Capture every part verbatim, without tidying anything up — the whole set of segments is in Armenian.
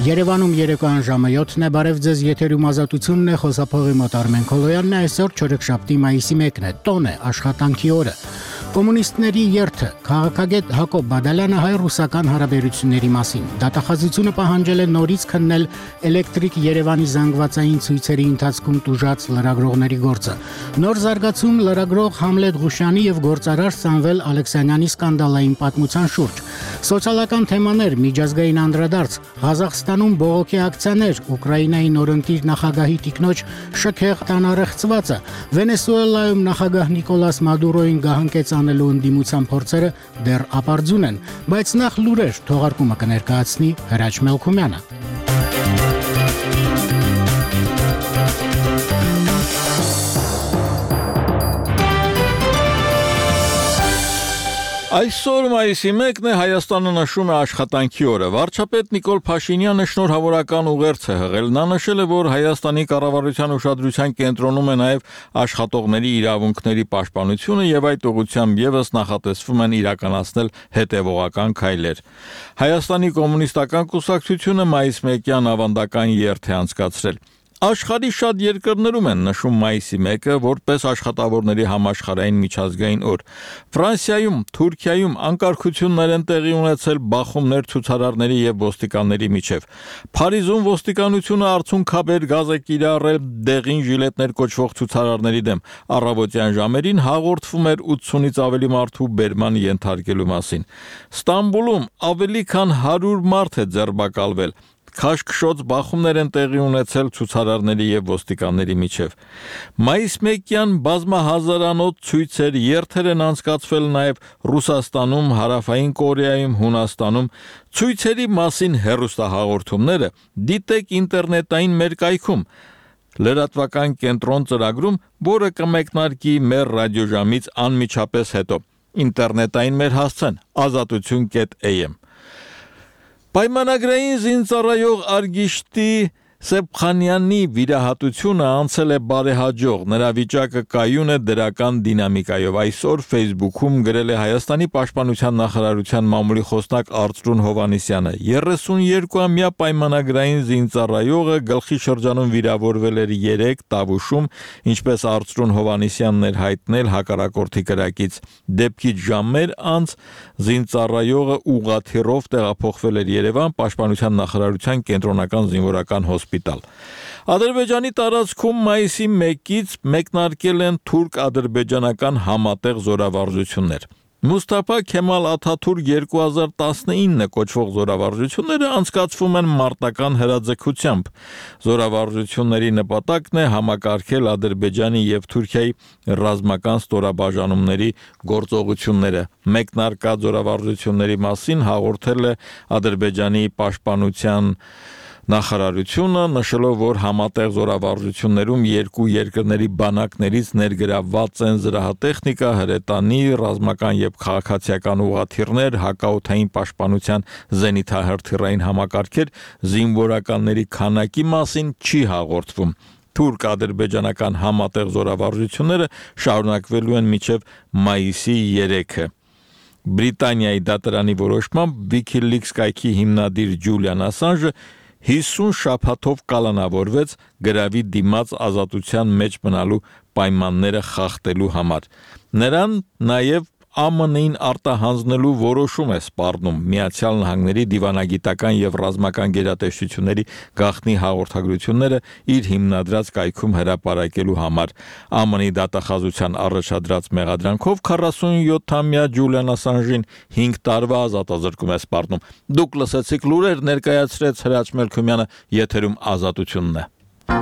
Երևանում երեկոյան ժամը յոթն է, բարև ձեզ, եթերում ազատությունն է, խոսափողի մոտ Արմեն Քոլոյանն է, այսօր չորեքշաբթի մայիսի մեկն է, տոն է, աշխատանքի օրը։ Կոմունիստների երթը, քաղաքագետ Հակոբ Բադալյանը հայ-ռուսական հարաբերությունների մասին։ Դատախազությունը պահանջել է նորից քննել էլեկտրիկ Երևանի զանգվածային ցույցերի ընթացքում տուժած լրագրողների գործը։ Նոր զարգացում լրագրող Համլետ Ղուշյանի եւ գործարար Սամվել Ալեքսանյանի սկանդալային պատմության շուրջ։ Սոցիալական թեմաներ, միջազգային անդրադարձ, Ղազախստանում բողոքի ակցիաներ, Ուկրաինայի նորընտիր նախագահի տիկնոջ շքեղ տանարեղծվածը, Վենեսուելայում նախագահ Նիկոլաս Մադուրոին գահանկեց անելու ընդդիմության փորձերը դեռ ապարդյուն են, բայց նախ լուրեր թողարկումը կներկայացնի Հրաչ Մելքումյանը։ Այսօր մայիսի մեկն է, Հայաստանը նշում է աշխատանքի օրը։ Վարչապետ Նիկոլ Փաշինյանը շնորհավորական ուղերձ է հղել։ Նա նշել է, որ Հայաստանի կառավարության ուշադրության կենտրոնում է նաև աշխատողների իրավունքների պաշտպանությունը եւ այդ ուղղությամբ եւս նախատեսվում են իրականացնել հետեւողական քայլեր։ Հայաստանի կոմունիստական կուսակցությունը մայիս մեկյան ավանդական երթ է անցկացրել։ Աշխարհի շատ երկրներում են նշում մայիսի մեկը որպես աշխատավորների համաշխարհային միջազգային օր։ Ֆրանսիայում, Թուրքիայում անկարգություններ են տեղի ունեցել բախումներ ցուցարարների եւ ոստիկանների միջև։ Փարիզում ոստիկանությունը արցունքաբեր գազ է կիրառել դեղին ժիլետներ կոչվող ցուցարարների դեմ։ Առավոտյան ժամերին հաղորդվում էր ութսունից ավելի մարդու բերման ենթարկելու մասին։ Ստամբուլում ավելի քան հարյուր մարդ է ձերբակալվել։ Քաշքշոց բախումներ են տեղի ունեցել ցուցարարների եւ ոստիկանների միջև։ Մայիս մեկյան բազմահազարանոց ցույցեր երթեր են անցկացվել նաեւ Ռուսաստանում, Հարավային Կորեայում, Հունաստանում։ Ցույցերի մասին հեռուստահաղորդումները դիտեք ինտերնետային մեր կայքում լրատվական կենտրոն ծրագրում, որը կմեկնարկի մեր ռադիոժամից անմիջապես հետո։ Ինտերնետային մեր հասցեն ազատություն կետ a m Պայմանագրային զինծառայող Արգիշտի Սեփխանյանի վիրահատությունը անցել է բարեհաջող, նրա վիճակը կայուն է դրական դինամիկայով։ Այսօր Facebook-ում գրել է Հայաստանի պաշտպանության նախարարության մամուլի խոսնակ Արծրուն Հովհաննիսյանը։ երեսունյոթամյա պայմանագրային զինծառայողը գլխի շրջանում վիրավորվել էր երեք Տավուշում, ինչպես Արծրուն Հովհաննիսյանն էր հայտնել հակառակորդի կրակից։ Դեպքից ժամեր անց զինծառայողը ուղղաթիռով տեղափոխվել էր Երևան պաշտպանության նախարարության կենտրոնական զինվորական հոսպիտալ։ Ադրբեջանի տարածքում մայիսի մեկից մեկնարկել են թուրք-ադրբեջանական համատեղ զորավարժություններ։ Մուստաֆա Քեմալ Աթաթուրք երկու հազար տասնինը կոչվող զորավարժությունները անցկացվում են մարտական հրաձգությամբ։ Զորավարժությունների նպատակն է համակարգել Ադրբեջանի եւ Թուրքիայի ռազմական ստորաբաժանումների գործողությունները։ Մեկնարկած զորավարժությունների մասին հաղորդել է Ադրբեջանի պաշտպանության նախարարությունը, նշելով, որ համատեղ զորավարժություններում երկու երկրների բանակներից ներգրավված են զրահատեխնիկա, հրետանի, ռազմական եւ քաղաքացիական ուղղաթիռներ, հակաօդային պաշտպանության զենիթահրթիռային համակարգեր, զինվորականների քանակի մասին չի հաղորդվում։ Թուրք-ադրբեջանական համատեղ զորավարժությունները շարունակվելու են մինչև մայիսի երեքը։ Բրիտանիայի դատարանի որոշմամբ WikiLeaks կայքի հիմնադիր Ջուլիան Ասանժը հիսուն շաբաթով կալանավորվեց գրավի դիմաց ազատության մեջ մնալու պայմանները խախտելու համար։ Նրան նաև A M N-ին արտահանձնելու որոշում է սպառնում Միացյալ Նահանգների դիվանագիտական եւ ռազմական գերատեսչությունների գաղտնի հաղորդագրությունները իր հիմնադրած կայքում հրապարակելու համար։ A M N-ի դատախազության առաջադրած մեղադրանքով քառասունյոթամյա Ջուլիան Ասանժին հինգ տարվա ազատազրկում է սպառնում։ Դուք լսեցիք լուրեր, ներկայացրեց Հրաչ Մելքումյանը, եթերում ազատությունն է։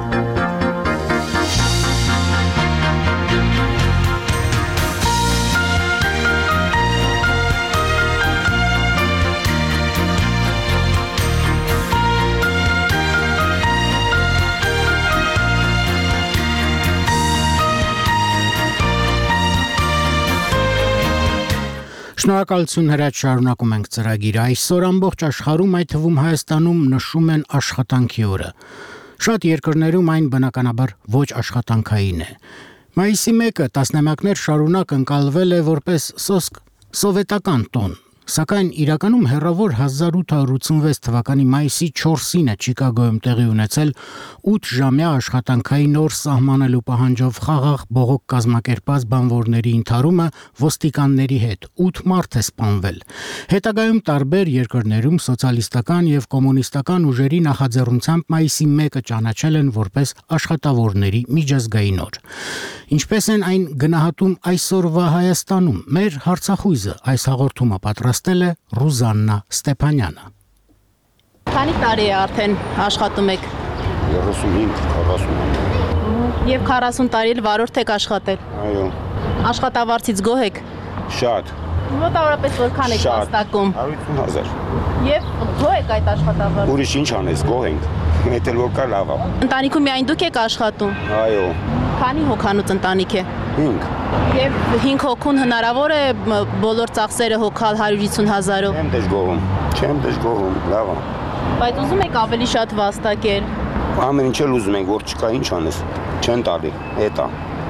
Շնորհակալություն Հրաչ, շարունակում ենք ծրագիրը։ Այսօր ամբողջ աշխարհում, այդ թվում Հայաստանում, նշում են աշխատանքի օրը։ Շատ երկրներում այն բնականաբար ոչ աշխատանքային է։ Մայիսի մեկը տասնամյակներ շարունակ ընկալվել է որպես սոսկ սովետական տոն։ Սակայն իրականում հեռավոր հազար ութ հարյուր ութսունվեց թվականի մայիսի չորսին է Չիկագոյում տեղի ունեցել ութ ժամյա աշխատանքային օր սահմանելու պահանջով խաղաղ բողոք կազմակերպած բանվորների ընդհարումը ոստիկանների հետ ութ մարդ է սպանվել։ Հետագայում տարբեր երկրներում սոցիալիստական եւ կոմունիստական ուժերի նախաձեռնությամբ մայիսի մեկը ճանաչել են որպես աշխատավորների միջազգային օր։ Ինչպես են այն գնահատում այսօրվա Հայաստանում, մեր հարցախույզը այս հաղորդումը պատրաստել է Ռուզաննա Ստեփանյանը։ Քանի տարի է արդեն աշխատում եք։ երեսունհինգ քառասուն։ Եվ քառասուն տարի էլ վարորդ եք աշխատել։ Այո։ Աշխատավարձից գոհ եք։ Շատ։ Մոտավորապես որքան եք վաստակում։ հարյուր հազար։ Եվ գոհ եք այդ աշխատավարձից։ Ուրիշ ինչ անես, գոհ ենք։ Մեծ էլ որ կա լավ է։ Ընտանիքում միայն դուք եք աշխատում։ Այո։ Քանի հոգանոց ընտանիք է։ հինգ։ Եվ հինգ հոգուն հնարավոր է բոլոր ծախսերը հոգալ հարյուր հիսուն հազարով։ Չեմ դժգոհում։ Չեմ դժգոհում, լավ է։ Բայց ուզում եք ավելի շատ վաստակել։ Ամեն ինչ էլ ուզում ենք, որ չկա, ինչ անես։ Չեն տալի, էտա։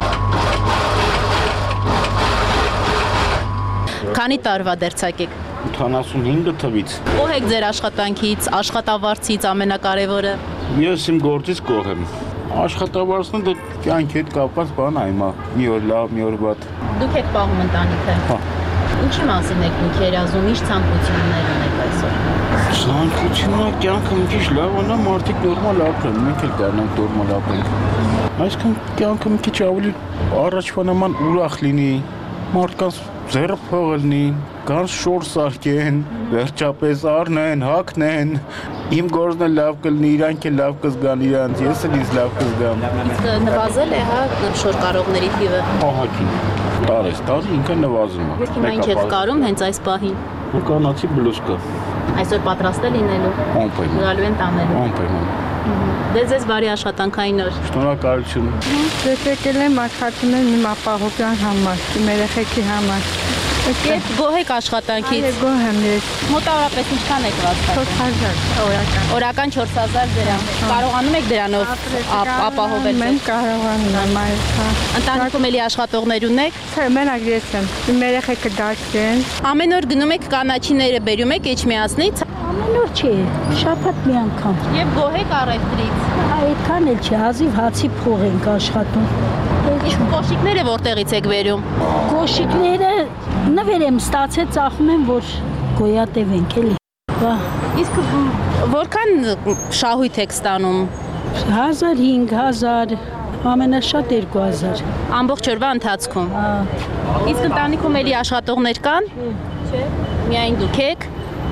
Քանի տարվա դերձակ եք։ ութանասունհինգ թվից։ Գոհ եք ձեր աշխատանքից, աշխատավարձից ամենակարևորը։ Ես իմ գործից գոհ եմ։ Աշխատավարձն դա կյանքի հետ կապված բան է հիմա։ Մի օր լավ, մի օր վատ։ Դուք եք պահում ընտանիքը։ Հա։ Ինչի մասին եք դուք երազում, ինչ ցանկություններ ունեք այսօր։ Ցանկությունը կյանքը մի քիչ լավանա, մարդիկ նորմալ ապրեն, մենք էլ կարողանանք նորմալ ապրենք։ Այսինքն կյանքը մի քիչ ավելի առաջվա նման ուրախ լինի, մարդկանց ձեռը փող լինի, կան շոր սարքեն, վերջապես առնեն, հագնեն, իմ գործն էլ լավ կլինի, իրանք էլ լավ կզգան իրանց, ես էլ ինձ լավ կզգամ։ Իսկ նվազել է, հա, շոր կարողների թիվը։ Ահագին, տարես տարի ինքը նվազում է։ Հիմա ինչ եք կարում հենց այս պահին։ Կանացի բլուսկա։ Այսօր պատրաստ է լինելու։ Անպայման։ Գալու են տանելու։ Անպայման։ Դե ձեզ բարի աշխատանքային օր։ Շնորհակալություն։ Ես եկել եմ աշխատում եմ իմ ապահովության համար, իմ երեխեքի համար։ Եվ գոհ եք աշխատանքից։ Այո, գոհ եմ ես։ Մոտավորապես ինչքան եք վաստակում։ չորս հազար օրական։ Օրական չորս հազար դրամ։ Կարողանում եք դրանով ապահովել։ Մենք կարողանում եմ այս։ Ընտանիքում էլի աշխատողներ ունեք։ Չէ, մենակ ես եմ։ Իմ երեխեքը դաս են։ Ամեն օր գնում եք կանաչիները բերում եք Էջմիածնից։ Ամեն օր չի, շաբաթ մի անգամ։ Եվ գոհ եք առևտրից։ Այդքան էլ չի, հազիվ հացի փող ենք աշխատում։ Իսկ կոշիկները որտեղից եք բերում։ Կոշիկները նվեր եմ ստացել, ծախում եմ, որ գոյատևենք էլի։ Իսկ որքան շահույթ եք ստանում։ հազար հինգ հազար, ամենաշատ երկու հազար։ Ամբողջ օրվա ընթացքում։ Իսկ ընտանիքում էլի աշխատողներ կան։ Չէ։ Միայն դուք եք։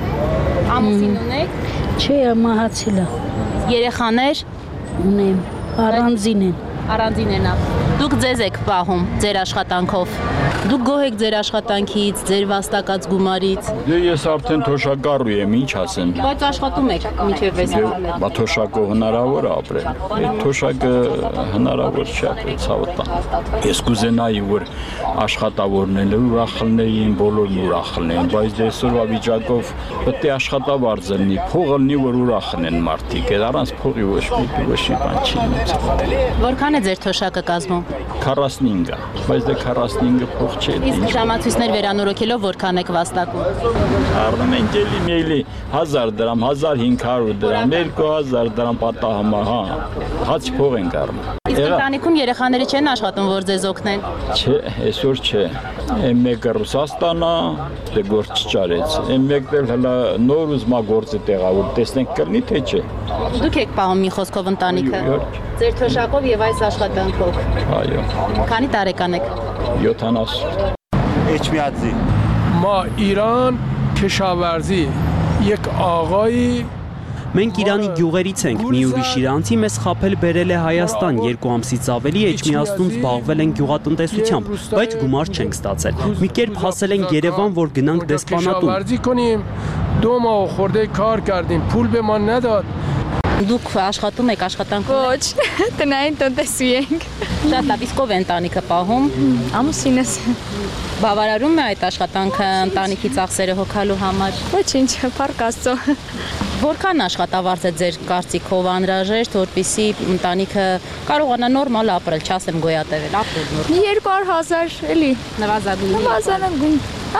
Ամուսին ունեք։ Չէ, մահացել է։ Երեխաներ ունեմ, առանձին են։ Առանձին են։ Դուք ձեզ եք պահում ձեր աշխատանքով։ Դուք գոհ եք ձեր աշխատանքից, ձեր վաստակած գումարից։ Դե ես արդեն թոշակառու եմ, ինչ ասեմ։ Բայց աշխատում եք մինչև այս ամենը։ Բա թոշակով հնարավոր է ապրել։ Այդ թոշակը հնարավոր չի ապրել, ցավը տան։ Ես կուզենայի, որ աշխատավորները ուրախ լինեին, բոլորն ուրախ լինեն, բայց դե այսօրվա վիճակով պետք է աշխատավարձ լինի, փողը լինի, որ ուրախ լինեն մարդիկ։ Այդ առանց փողի ոչ մի ոչ մի բան չի լինի։ Որքան է ձեր թոշակը կազմում։ քառասունհինգ, բայց դե քառասունհինգը փող չէ։ Իսկ ժամացույցներ վերանորոգելով որքան եք վաստակում։ Առնում ենք էլի մեելի հազար դրամ, հազար հինգ հարյուր դրամ, երկու հազար դրամ պատահամա, հա։ Հաց փող ենք առնում։ Իսկ ընտանիքում երեխաները չեն աշխատում, որ ձեզ օգնեն։ Չէ, այսօր չէ։ Այն մեկը Ռուսաստանա, դե գործ չճարեց։ Այն մեկն էլ հələ նոր ուզմա գործի տեղավոր, տեսնենք կլինի թե չէ։ Դուք եք պահում մի խոսքով ընտանիքը։ Ձեր թոշակով եւ այս աշխատանքով։ Այո։ Քանի տարեկան եք։ յոթանասուն։ Էջմիածի։ ما ایران کشاورزی یک آقایی Մենք Իրանի գյուղերից ենք, մի ուրիշ իրանցի մեզ խաբել բերել է Հայաստան, երկու ամսից ավելի Էջմիածնում զբաղվել են գյուղատնտեսությամբ, բայց գումար չենք ստացել։ Մի կերպ հասել ենք Երևան, որ գնանք դեսպանատուն։ کشاورزی کنیم دو ماه خورده کار کردیم پول به ما نداد Դուք աշխատում եք աշխատանքում։ Ոչ, տնային տնտեսուհի ենք։ Շատ լավ, իսկ ով է ընտանիքը պահում։ Ամուսինս։ Բավարարում է այդ աշխատանքը ընտանիքի ծախսերը հոգալու համար։ Ոչինչ, փառք Աստծո։ Որքան աշխատավարձ է ձեր կարծիքով անհրաժեշտ, որպեսզի ընտանիքը կարողանա նորմալ ապրել, չասեմ գոյատևել, ապրել նորմալ։ Մի երկու հազար էլի։ Նվազագույն։ Նվազագույն։ Հա,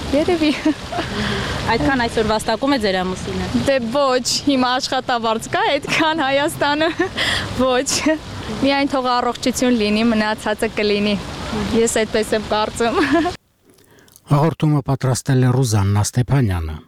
Երևի։ Այդքան այսօր վաստակում է ձեր ամուսինը։ Դե ոչ, հիմա աշխատավարձ կա, այդքան Հայաստանը ոչ։ Միայն թող առողջություն լինի, մնացածը կլինի։ Ես այդպես եմ կարծում։ Հաղորդումը պատրաստել է Ռուզաննա Ստեփանյանը։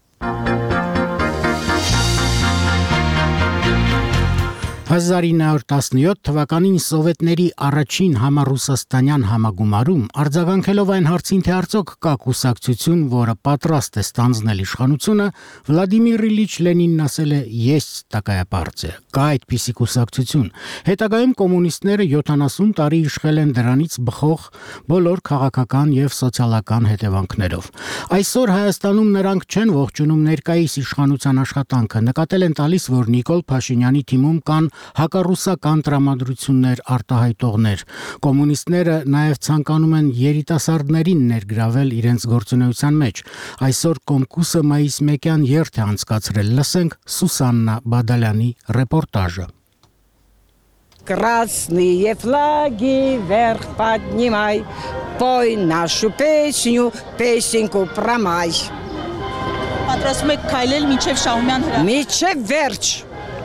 հազար ինը հարյուր տասնյոթ թվականին սովետների առաջին համառուսաստանյան համագումարում արձագանքելով այն հարցին, թե արդյոք կա կուսակցություն, որը պատրաստ է ստանձնել իշխանությունը, Վլադիմիր Իլիչ Լենինն ասել է՝ «Ես տակայապարծ է, կա այդպիսի կուսակցություն»։ Հետագայում կոմունիստները յոթանասուն տարի իշխել են դրանից բխող բոլոր քաղաքական եւ սոցիալական հետևանքներով։ Այսօր Հայաստանում նրանք չեն ողջունում ներկայիս իշխանության աշխատանքը, նկատել են տալիս, որ Նիկոլ Փաշինյանի թիմում կան հակառուսական տրամադրություններ արտահայտողներ։ Կոմունիստները նաև ցանկանում են երիտասարդներին ներգրավել իրենց գործունեության մեջ։ Այսօր Կոմկուսը մայիս մեկյան երթ է անցկացրել։ Լսենք Սուսաննա Բադալյանի ռեպորտաժը։ Красные флаги вверх поднимай, пой нашу песню, песенку про май. Պատրաստում եք քայլել մինչև Շահումյան հրապարակ։ Մինչև վերջ։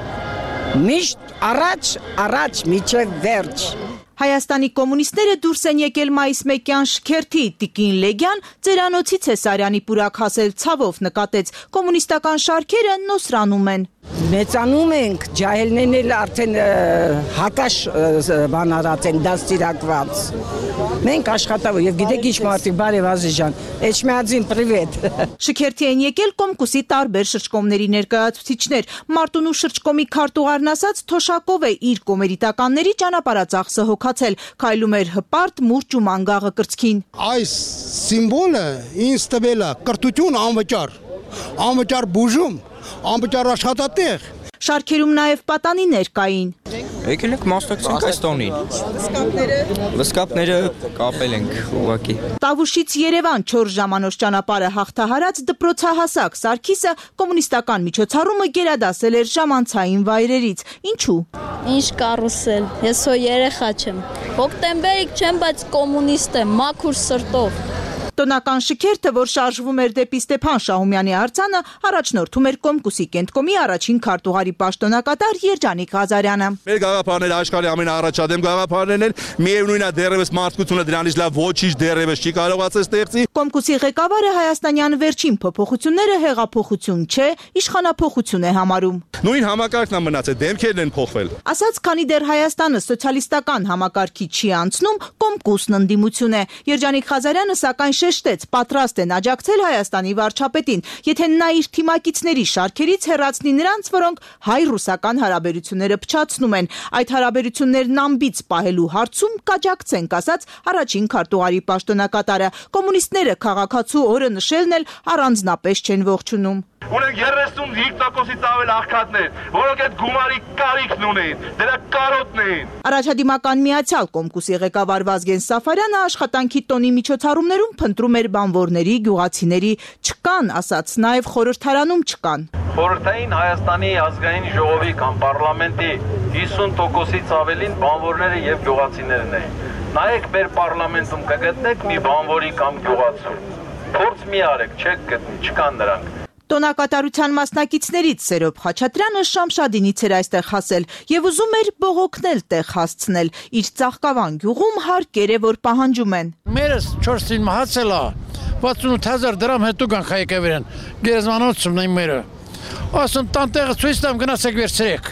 Միշտ առաջ, առաջ մինչև վերջ։ Հայաստանի կոմունիստները դուրս են եկել մայիս մեկյան շքերթի, Տիկին Լեգյան ծերանոցից է Սարյանի պուրակ հասել, ցավով նկատեց, կոմունիստական շարքերը նոսրանում են։ Մեծանում ենք, ջահելներն էլ արդեն հակաշ բան արած են, դաստիարակված։ Մենք աշխատավոր եւ գիտեք ինչ մարդիկ, բարև Ազիզյան, Էջմիածին պրիվետ։ Շքերթի են եկել Կոմկուսի տարբեր շրջկոմների ներկայացուցիչներ։ Մարտունու շրջկոմի քարտուղարն ասաց Թոշակով է իր կոմերիտականների ճանապարհածախսը հոգացել, քայլում էր հպարտ մուրճ ու մանգաղը կրծքին։ Այս սիմվոլը ինձ տվել է կրթություն անվճար, անվճար բուժում, անվճար աշխատատեղ։ Շարքերում նաև պատանիներ կային։ Եկել ենք մասնակցենք այս տոնին։ Վսկապները։ Վսկապները կապել ենք ուղղակի։ Տավուշից Երևան չորս ժամանոց ճանապարհը հաղթահարած դպրոցահասակ Սարգիսը կոմունիստական միջոցառումը գերադասել էր ժամանցային վայրերից։ Ինչու։ Ինչ կարուսել։ Ես հո երեխա չեմ։ Հոկտեմբերիկ չեմ, բայց կոմունիստ եմ, մաքուր սրտով։ Տոնական շքերթը, որ շարժվում էր դեպի Ստեփան Շահումյանի արձանը, առաջնորդում էր Կոմկուսի կենտկոմի առաջին քարտուղարի պաշտոնակատար Երջանիկ Ղազարյանը։ Մեր գաղափարները աշխարհի ամենաառաջադեմ գաղափարներն են, միևնույն է դեռևս մարդկությունը դրանից լավ ոչինչ դեռևս չի կարողացել ստեղծի։ Կոմկուսի ղեկավարը հայաստանյան վերջին փոփոխությունները հեղափոխություն չէ, իշխանափոխություն է համարում։ Նույն համակարգն է մնացել, դեմքերն են փոխվել։ Ասաց, քանի դեռ Հայաստանը սոցիալիստական համակարգի չի անցնում, Կոմկուսն ընդդիմություն է։ Երջանիկ Ղազարյանը սակայն շեշտեց, պատրաստ են աջակցել Հայաստանի վարչապետին, եթե նա իր թիմակիցների շարքերից հեռացնի նրանց, որոնք հայ-ռուսական հարաբերությունները փչացնում են։ Այդ հարաբերություններն ամբից պահելու հարցում կաջակցենք, ասաց առաջին քարտուղարի պաշտոնակատարը։ Կոմունիստները քաղաքացու օրը նշելն էլ առանձնապես չեն ողջունում։ Ունենք երեսունհինգ տոկոսից ավել աղքատներ, որոնք այդ գումարի կարիքն ունեն, դրա կարոտն են։ Առաջադիմական միացյալ Կոմկուսի ղեկավար Վազգեն Սաֆարյանը աշխատանքի տոնի միջոցառումներում փնտրում էր բանվորների, գյուղացիների, չկան, ասաց, նաև խորհրդարանում չկան։ Խորհրդային Հայաստանի ազգային ժողովի կամ պարլամենտի հիսուն տոկոսից ավելին բանվորները եւ գյուղացիներն են։ Նայեք մեր պարլամենտում կգտնեք մի բանվորի կամ գյուղացու։ Փորձ մի արեք, չեք գտնի, չկան նրանք։ Տոնակատարության մասնակիցներից Սերոբ Խաչատրյանը Շամշադինից էր այստեղ հասել եւ ուզում էր բողոքնել տեղ հասցնել։ Իր Ծաղկավան գյուղում հարկեր է, որ պահանջում են։ Մերս չորսին մահացել է, վաթսունութ հազար դրամ հետո կան խայեկավերեն, գերեզմանոցումն այն մերը։ Ասում տանտեղը ցույց տամ գնացեք վերցրեք։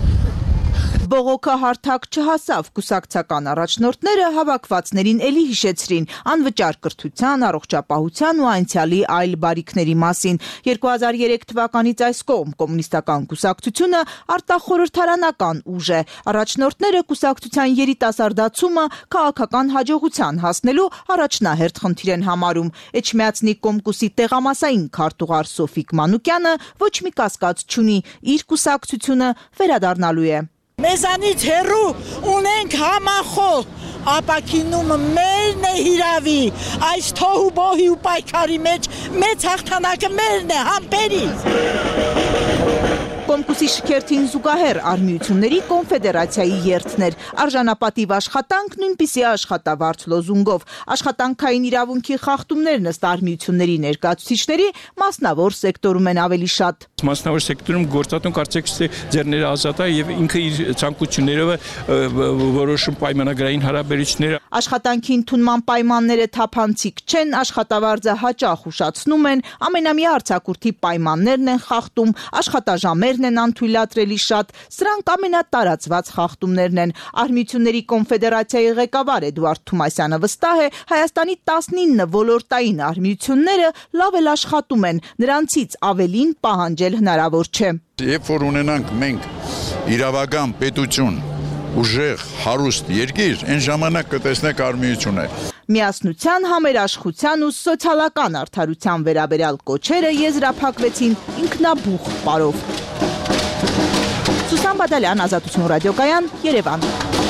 Բողոքը հարթակ չհասավ, կուսակցական առաջնորդները հավաքվածներին էլի հիշեցրին անվճար կրթության, առողջապահության ու անցյալի այլ բարիքների մասին։ երկու հազար երեք թվականից այս կողմ կոմունիստական կուսակցությունը արտախորհրդարանական ուժ է։ Առաջնորդները կուսակցության երիտասարդացումը քաղաքական հաջողության հասնելու առաջնահերթ խնդիր են համարում։ Էջմիածնի Կոմկուսի տեղամասային քարտուղար Սոֆիկ Մանուկյանը ոչ մի կասկած չունի, իր կուսակցությունը վերադառնալու է։ Մեզանից հեռու ունենք համախոհ, ապակինումը մերն է հիրավի, այս թոհու բոհի ու պայքարի մեջ մեծ հաղթանակը մերն է, համպերի։ Ռուսի շքերթին զուգահեռ Արմիությունների կոնֆեդերացիայի երթներ, արժանապատիվ աշխատանք նույնպիսի աշխատավարձ լոզունգով, աշխատանքային իրավունքի խախտումներն ըստ Արմիությունների ներկայացուցիչների մասնավոր սեկտորում են ավելի շատ։ Մասնավոր սեկտորում գործատուն կարծեք թե ձեռները ազատ է եւ ինքը իր ցանկություններով որոշում պայմանագրային հարաբերությունները։ Աշխատանքի ընդունման պայմանները թափանցիկ չեն, աշխատավարձը հաճախ ուշացնում են, ամենամյա արձակուրդի պայմաններն են խախտում, աշխատաժամերն են անթույլատրելի շատ, սրանք ամենատարածված խախտումներն են։ Արմիությունների կոնֆեդերացիայի ղեկավար Էդուարդ Թումասյանը վստահ է, Հայաստանի տասնինը ոլորտային արմիությունները լավ էլ աշխատում են, նրանցից ավելին պահանջել հնարավոր չէ։ Երբ որ ունենանք մենք իրավական պետություն, ուժեղ, հարուստ երկիր, այն ժամանակ կտեսնեք արմիություն է։ Միասնության, համերաշխության ու սոցիալական արդարության վերաբերյալ կոչերը եզրափակվեցին ինքնաբուխ պարով։ Սուսան Բադալյան, Ազատություն ռադիոկայան, Երևան։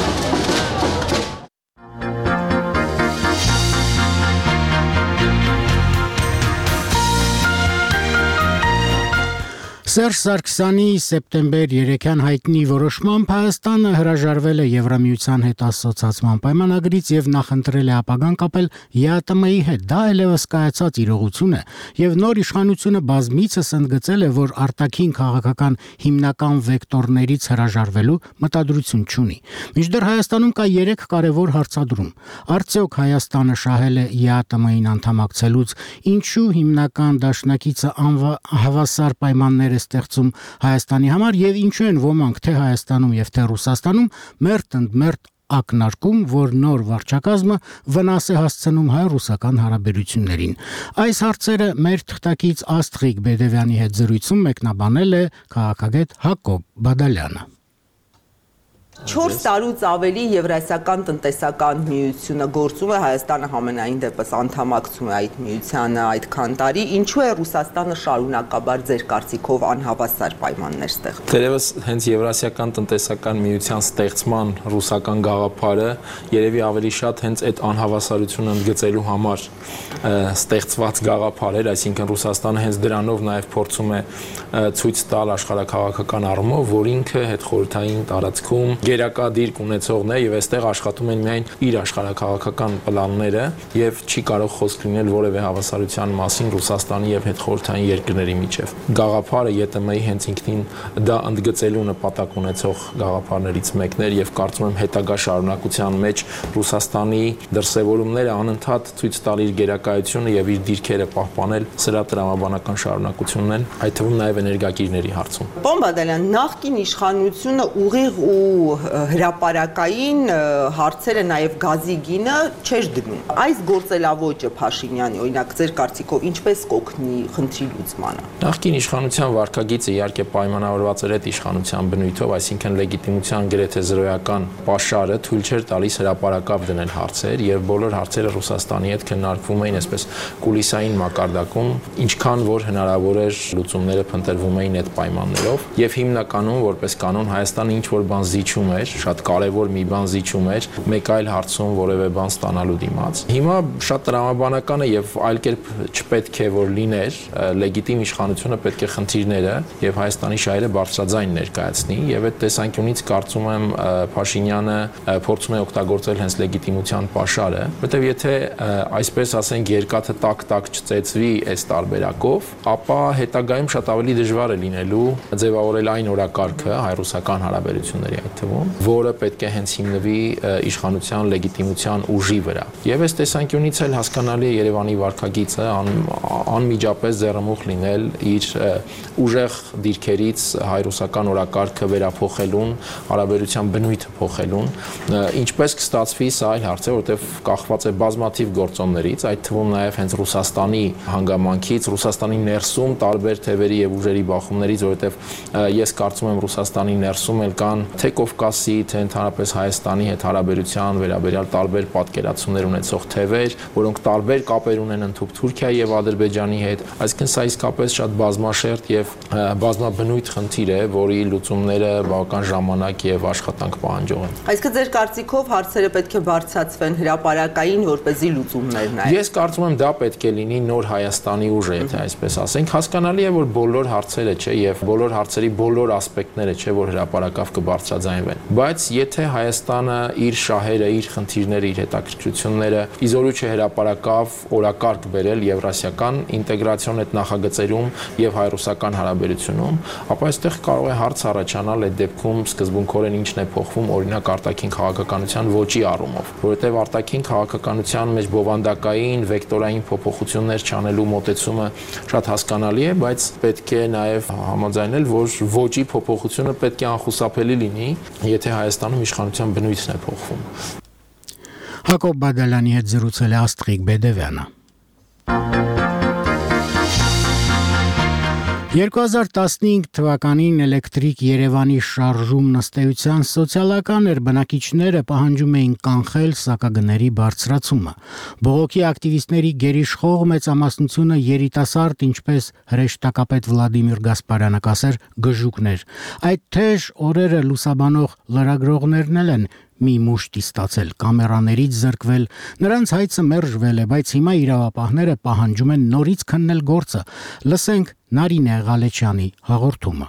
Սերժ Սարգսյանի սեպտեմբեր երեքյան հայտնի որոշմամբ Հայաստանը հրաժարվել է Եվրամիության հետ ասոցիացման պայմանագրից եւ նախընտրել է ապագան կապել ԵԱՏՄ-ի հետ։ Դա այլևս կայացած իրողություն է եւ նոր իշխանությունը բազմիցս ընդգծել է, որ արտաքին քաղաքական հիմնական վեկտորներից հրաժարվելու մտադրություն չունի։ Մինչդեռ Հայաստանում կա երեք կարևոր հարցադրում։ Արդյոք Հայաստանը շահել է ԵԱՏՄ-ին անդամակցելուց, ինչու հիմնական դաշնակիցը անհավասար պայմաններ ստեղծում Հայաստանի համար եւ ինչու են ոմանք թե Հայաստանում եւ թե Ռուսաստանում մերթ ընդ մերթ ակնարկում, որ նոր վարչակազմը վնաս է հասցնում հայ-ռուսական հարաբերություններին։ Այս հարցերը մեր թղթակից Աստղիկ Բեդևյանի հետ զրույցում մեկնաբանել է քաղաքագետ Հակոբ Բադալյանը։ Չորս տարուց ավելի Եվրասիական տնտեսական միությունը գործում է, Հայաստանը համենայն դեպս անդամակցում է այդ միությանը այդքան տարի, ինչու է Ռուսաստանը շարունակաբար ձեր կարծիքով անհավասար պայմաններ ստեղծում։ Դերևս հենց Եվրասիական տնտեսական միության ստեղծման ռուսական գաղափարը երևի ավելի շատ հենց այդ անհավասարությունը ընդգծելու համար ստեղծված գաղափար էր, այսինքն Ռուսաստանը հենց դրանով նաև փորձում է ցույց տալ աշխարհաքաղաքական առումով, որ ինքը հետխորհրդային տարածքում գերակադիրք ունեցողն է եւ այստեղ աշխատում են միայն իր աշխարհաքաղաքական պլանները եւ չի կարող խոսք լինել որևէ հավասարության մասին Ռուսաստանի եւ հետխորհրդային երկրների միջեւ։ Գաղափարը ԵՏՄ-ի հենց ինքնին դա ընդգծելու նպատակ ունեցող գաղափարներից մեկն էր եւ կարծում եմ հետագա շարունակության մեջ Ռուսաստանի դրսևորումները անընդհատ ցույց տալ իր գերակայությունը եւ իր դիրքերը պահպանել սրա տրամաբանական շարունակությունն են, այդ թվում նաեւ էներգակիրների հարցում։ Պարոն Բադալյան, նախկին իշխանությունը ուղիղ ու հրապարակային հարցերը նաև գազի գինը չէր դնում։ Այս գործելավոճը Փաշինյանի, օրինակ ձեր կարծիքով ինչպես կօգնի խնդրի լուծմանը։ Նախկին իշխանության վարքագիծը իհարկե պայմանավորված էր այդ իշխանության բնույթով, այսինքն լեգիտիմության գրեթե զրոյական պաշարը թույլ չէր տալիս հրապարակավ դնել հարցեր եւ բոլոր հարցերը Ռուսաստանի հետ քննարկվում էին այսպես կուլիսային մակարդակում, ինչքան որ հնարավոր էր լուծումները փնտրվում էին այդ պայմաններով եւ հիմնականում որպես կանոն Հայաստանը ինչ որ բան զիջում էր, շատ կարևոր մի բան զիջում էր, մեկ այլ հարցում որևէ բան ստանալու դիմաց։ Հիմա շատ տրամաբանական է եւ այլ կերպ չպետք է որ լիներ, լեգիտիմ իշխանությունը պետք է խնդիրները եւ Հայաստանի շահերը բարձրաձայն ներկայացնի եւ այդ տեսանկյունից կարծում եմ Փաշինյանը փորձում է օգտագործել հենց լեգիտիմության պաշարը, որտեղ եթե այսպես ասենք երկաթը տակ-տակ չծեծվի այս տարբերակով, ապա հետագայում շատ ավելի դժվար է լինելու ձևավորել այն օրակարգը հայ-ռուսական հարաբերությունների այդ թվում, որը պետք է հենց հիմնվի իշխանության լեգիտիմության ուժի վրա։ Եվ այս տեսանկյունից էլ հասկանալի է Երևանի վարքագիծը անմիջապես ձեռնմուխ լինել իր ուժեղ դիրքերից հայ-ռուսական օրակարգը վերափոխելուն, հարաբերության բնույթը փոխելուն, ինչպես կստացվի, սա այլ հարց է, որտեղ կախված է բազմաթիվ գործոններից, այդ թվում նաև հենց Ռուսաստանի հանգամանքից, Ռուսաստանի ներսում տարբեր թևերի եւ ուժերի բախումներից, որովհետև ես կարծում եմ Ռուսաստանի ներսում էլ կան թե Կովկասի Կովկասի, թե ընդհանրապես Հայաստանի հետ հարաբերության վերաբերյալ տարբեր պատկերացումներ ունեցող թևեր, որոնք տարբեր կապեր ունեն ընդհանուր Թուրքիայի եւ Ադրբեջանի հետ, այսինքն սա իսկապես շատ բազմաշերտ եւ բազմաբնույթ խնդիր է, որի լուծումները բավական ժամանակ եւ աշխատանք պահանջող են։ Այսինքն ձեր կարծիքով հարցերը պետք է բարձրացվեն հրապարակային, որպեսզի լուծումներ նայեն։ Ես կարծում եմ դա պետք է լինի նոր Հայաստանի ուժը, եթե այսպես ասենք։ Հասկանալի է, որ բոլոր հարցերը չէ եւ բոլոր հարցերի բոլոր ասպեկտները չէ, որ հրապարակավ կբարձրաձայնվեն, բայց եթե Հայաստանը իր շահերը, իր խնդիրները, իր հետաքրքրությունները իզորու չէ հրապարակավ օրակարգ բերել եվրասիական ինտեգրացիոն այդ նախագծերում եւ հայ-ռուսական հարաբերությունում, ապա այստեղ կարող է հարց առաջանալ այդ դեպքում սկզբունքորեն ինչն է փոխվում օրինակ արտաքին քաղաքականության ոճի առումով, որովհետեւ արտաքին քաղաքականության մեջ բովանդակային վեկտորային փոփոխություններ չանելու մոտեցումը շատ հասկանալի է, բայց պետք է նաեւ համաձայնել, որ ոճի փոփոխությունը պետք է անխուսափելի լինի, եթե Հայաստանում իշխանության բնույթն է փոխվում։ Հակոբ Բադալյանի հետ զրուցել է Աստղիկ Բեդևյանը։ երկու հազար տասնհինգ թվականին Էլեկտրիկ Երևանի շարժումն ըստ էության սոցիալական էր, բնակիչները պահանջում էին կանխել սակագների բարձրացումը։ Բողոքի ակտիվիստների գերիշխող մեծամասնությունը երիտասարդ, ինչպես հրեշտակապետ Վլադիմիր Գասպարյանը կասեր, գժուկներ։ Այդ թեժ օրերը լուսաբանող լրագրողներն էլ են մի մուշտի ստացել, կամերաներից զրկվել, նրանց հայցը մերժվել է, բայց հիմա իրավապահները պահանջում են նորից քննել գործը։ Լսենք Նարինե Ղալեչյանի հաղորդումը։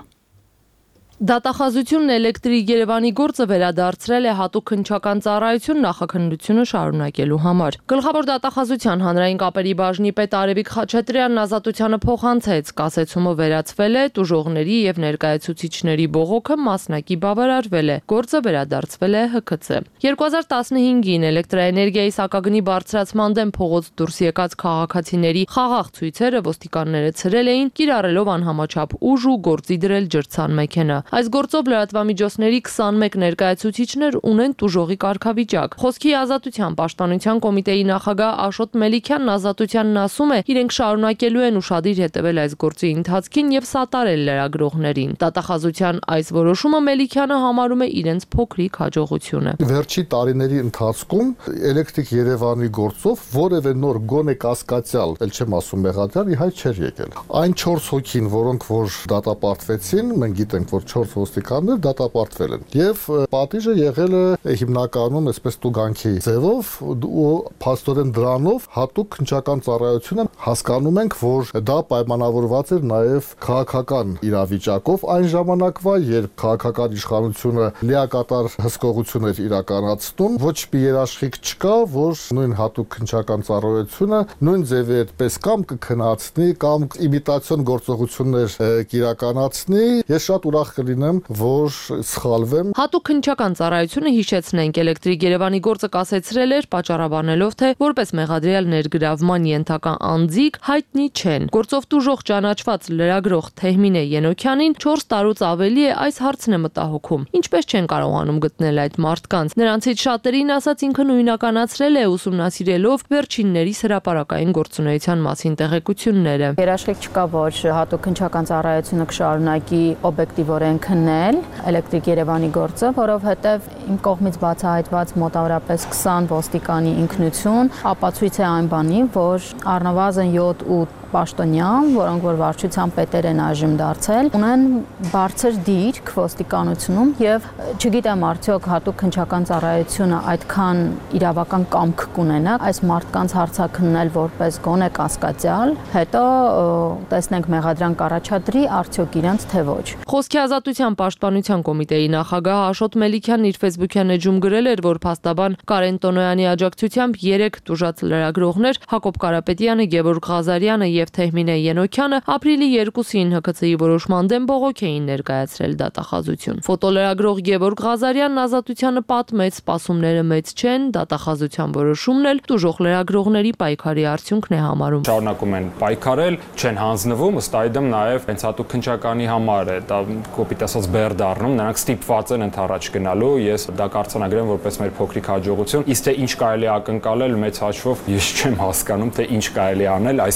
Դատախազությունն Էլեկտրիկ Երևանի գործը վերադարձրել է հատուկ քննչական ծառայություն նախաքննությունը շարունակելու համար։ Գլխավոր դատախազության հանրային կապերի բաժնի պետ Արևիկ Խաչատրյանն ազատությանը փոխանցեց, կասեցումը վերացվել է, տուժողների եւ ներկայացուցիչների բողոքը մասնակի բավարարվել է, գործը վերադարձվել է Հ K C։ երկու հազար տասնհինգին էլեկտրաէներգիայի սակագնի բարձրացման դեմ փողոց դուրս եկած քաղաքացիների խաղաղ ցույցերը ոստիկանները ցրել էին, կիրառելով անհամաչափ ուժ ու գործի դրել ջրցան մեքենա։ Այս գործով լրատվամիջոցների քսանմեկ ներկայացուցիչներ ունեն տուժողի կարգավիճակ։ Խոսքի ազատության պաշտպանության կոմիտեի նախագահ Աշոտ Մելիքյանն ազատությանն ասում է, իրենք շարունակելու են ուշադիր հետևել այս գործի ընթացքին եւ սատարել լրագրողներին։ Դատախազության այս որոշումը Մելիքյանը համարում է իրենց փոքրիկ հաջողությունը։ Վերջի տարիների ընթացքում Էլեկտրիկ Երևանի գործով որևէ նոր գոնե կասկածյալ, ել չեմ ասում մեղադրյալ, ի հայտ չէր եկել։ Այն չորս հոգին, որոնք որ դատապարտվեցին, մենք գիտենք, որ չորս ոստիկաններ դատապարտվել են եւ պատիժը եղել է հիմնականում այսպես տուգանքի ձևով ու փաստորեն դրանով հատուկ քննչական ծառայությունը հասկանում ենք, որ դա պայմանավորված էր նաեւ քաղաքական իրավիճակով այն ժամանակվա, երբ քաղաքական իշխանությունը լիակատար հսկողություն էր իրականացնում, ոչ մի երաշխիք չկա, որ նույն հատուկ քննչական ծառայությունը նույն ձևի այդպես կամ կքննացնի կամ իմիտացիոն գործողություններ կիրականացնի։ Ես շատ ուրախ կլինեմ, որ սխալվեմ։ Հատուկ քննչական ծառայությունը հիշեցնենք Էլեկտրիկ Երևանի գործը կասեցրել էր պատճառաբանելով, թե որպես մեղադրյալ ներգրավման ենթակա անձիկ հայտնի չեն։ Գործով տուժող ճանաչված լրագրող Թեհմինե Ենոքյանին չորս տարուց ավելի է այս հարցն է մտահոգում։ Ինչպես չեն կարողանում գտնել այդ մարդկանց։ Նրանցից շատերին ասած ինքը նույնականացրել է ուսումնասիրելով վերջիններիս հրապարակային գործունեության մասին տեղեկությունները։ Երաշխիք չկա, որ հատուկ քննչական ծառայությունը կշարունակի օբյեկտիվորեն քննել Էլեկտրիկ Երևանի գործը, որովհետև իմ կողմից բացահայտված մոտավորապես քսան ոստիկանի ինքնություն ապացույց է այն բանի, որ առնվազն յոթ-ութ պաշտոնյան, որոնք որ վարչության պետեր են այժմ դարձել, ունեն բարձր դիրք ոստիկանությունում եւ չգիտեմ արդյոք հատուկ քննչական ծառայությունը այդքան իրավական կամք կունենա այս մարդկանց հարցաքննել որպես գոնե կասկածյալ, հետո տեսնենք մեղադրանք առաջադրի արդյոք իրենց թե ոչ։ Խոսքի ազատության պաշտպանության կոմիտեի նախագահ Աշոտ Մելիքյանն իր Facebook-յան էջում գրել էր, որ փաստաբան Կարեն Տոնոյանի աջակցությամբ երեք տուժած լրագրողներ Հակոբ Կարապետյանը, Գևորգ Ղազարյանը եւ Թեհմինե Ենոքյանը ապրիլի երկուսին Հ K C-ի որոշման դեմ բողոք էին ներկայացրել դատախազություն։ Ֆոտոլրագրող Գևորգ Ղազարյանն ազատությանը պատմեց, սպասումները մեծ չեն, դատախազության որոշումն էլ տուժող լրագրողների պայքարի արդյունքն է համարում։ Շարունակում են պայքարել, չեն հանձնվում, ըստ այդմ նաեւ հենց հատուկ քննչականի համար է դա կոպիտ ասած բեր դառնում, նրանք ստիպված են ընդառաջ գնալու, ես դա կարծանագրեմ որպես մեր փոքրիկ հաջողություն, իսկ թե ինչ կարելի ակնկալել մեծ հաշվով ես չեմ հասկանում, թե ինչ կարելի անել, այսքան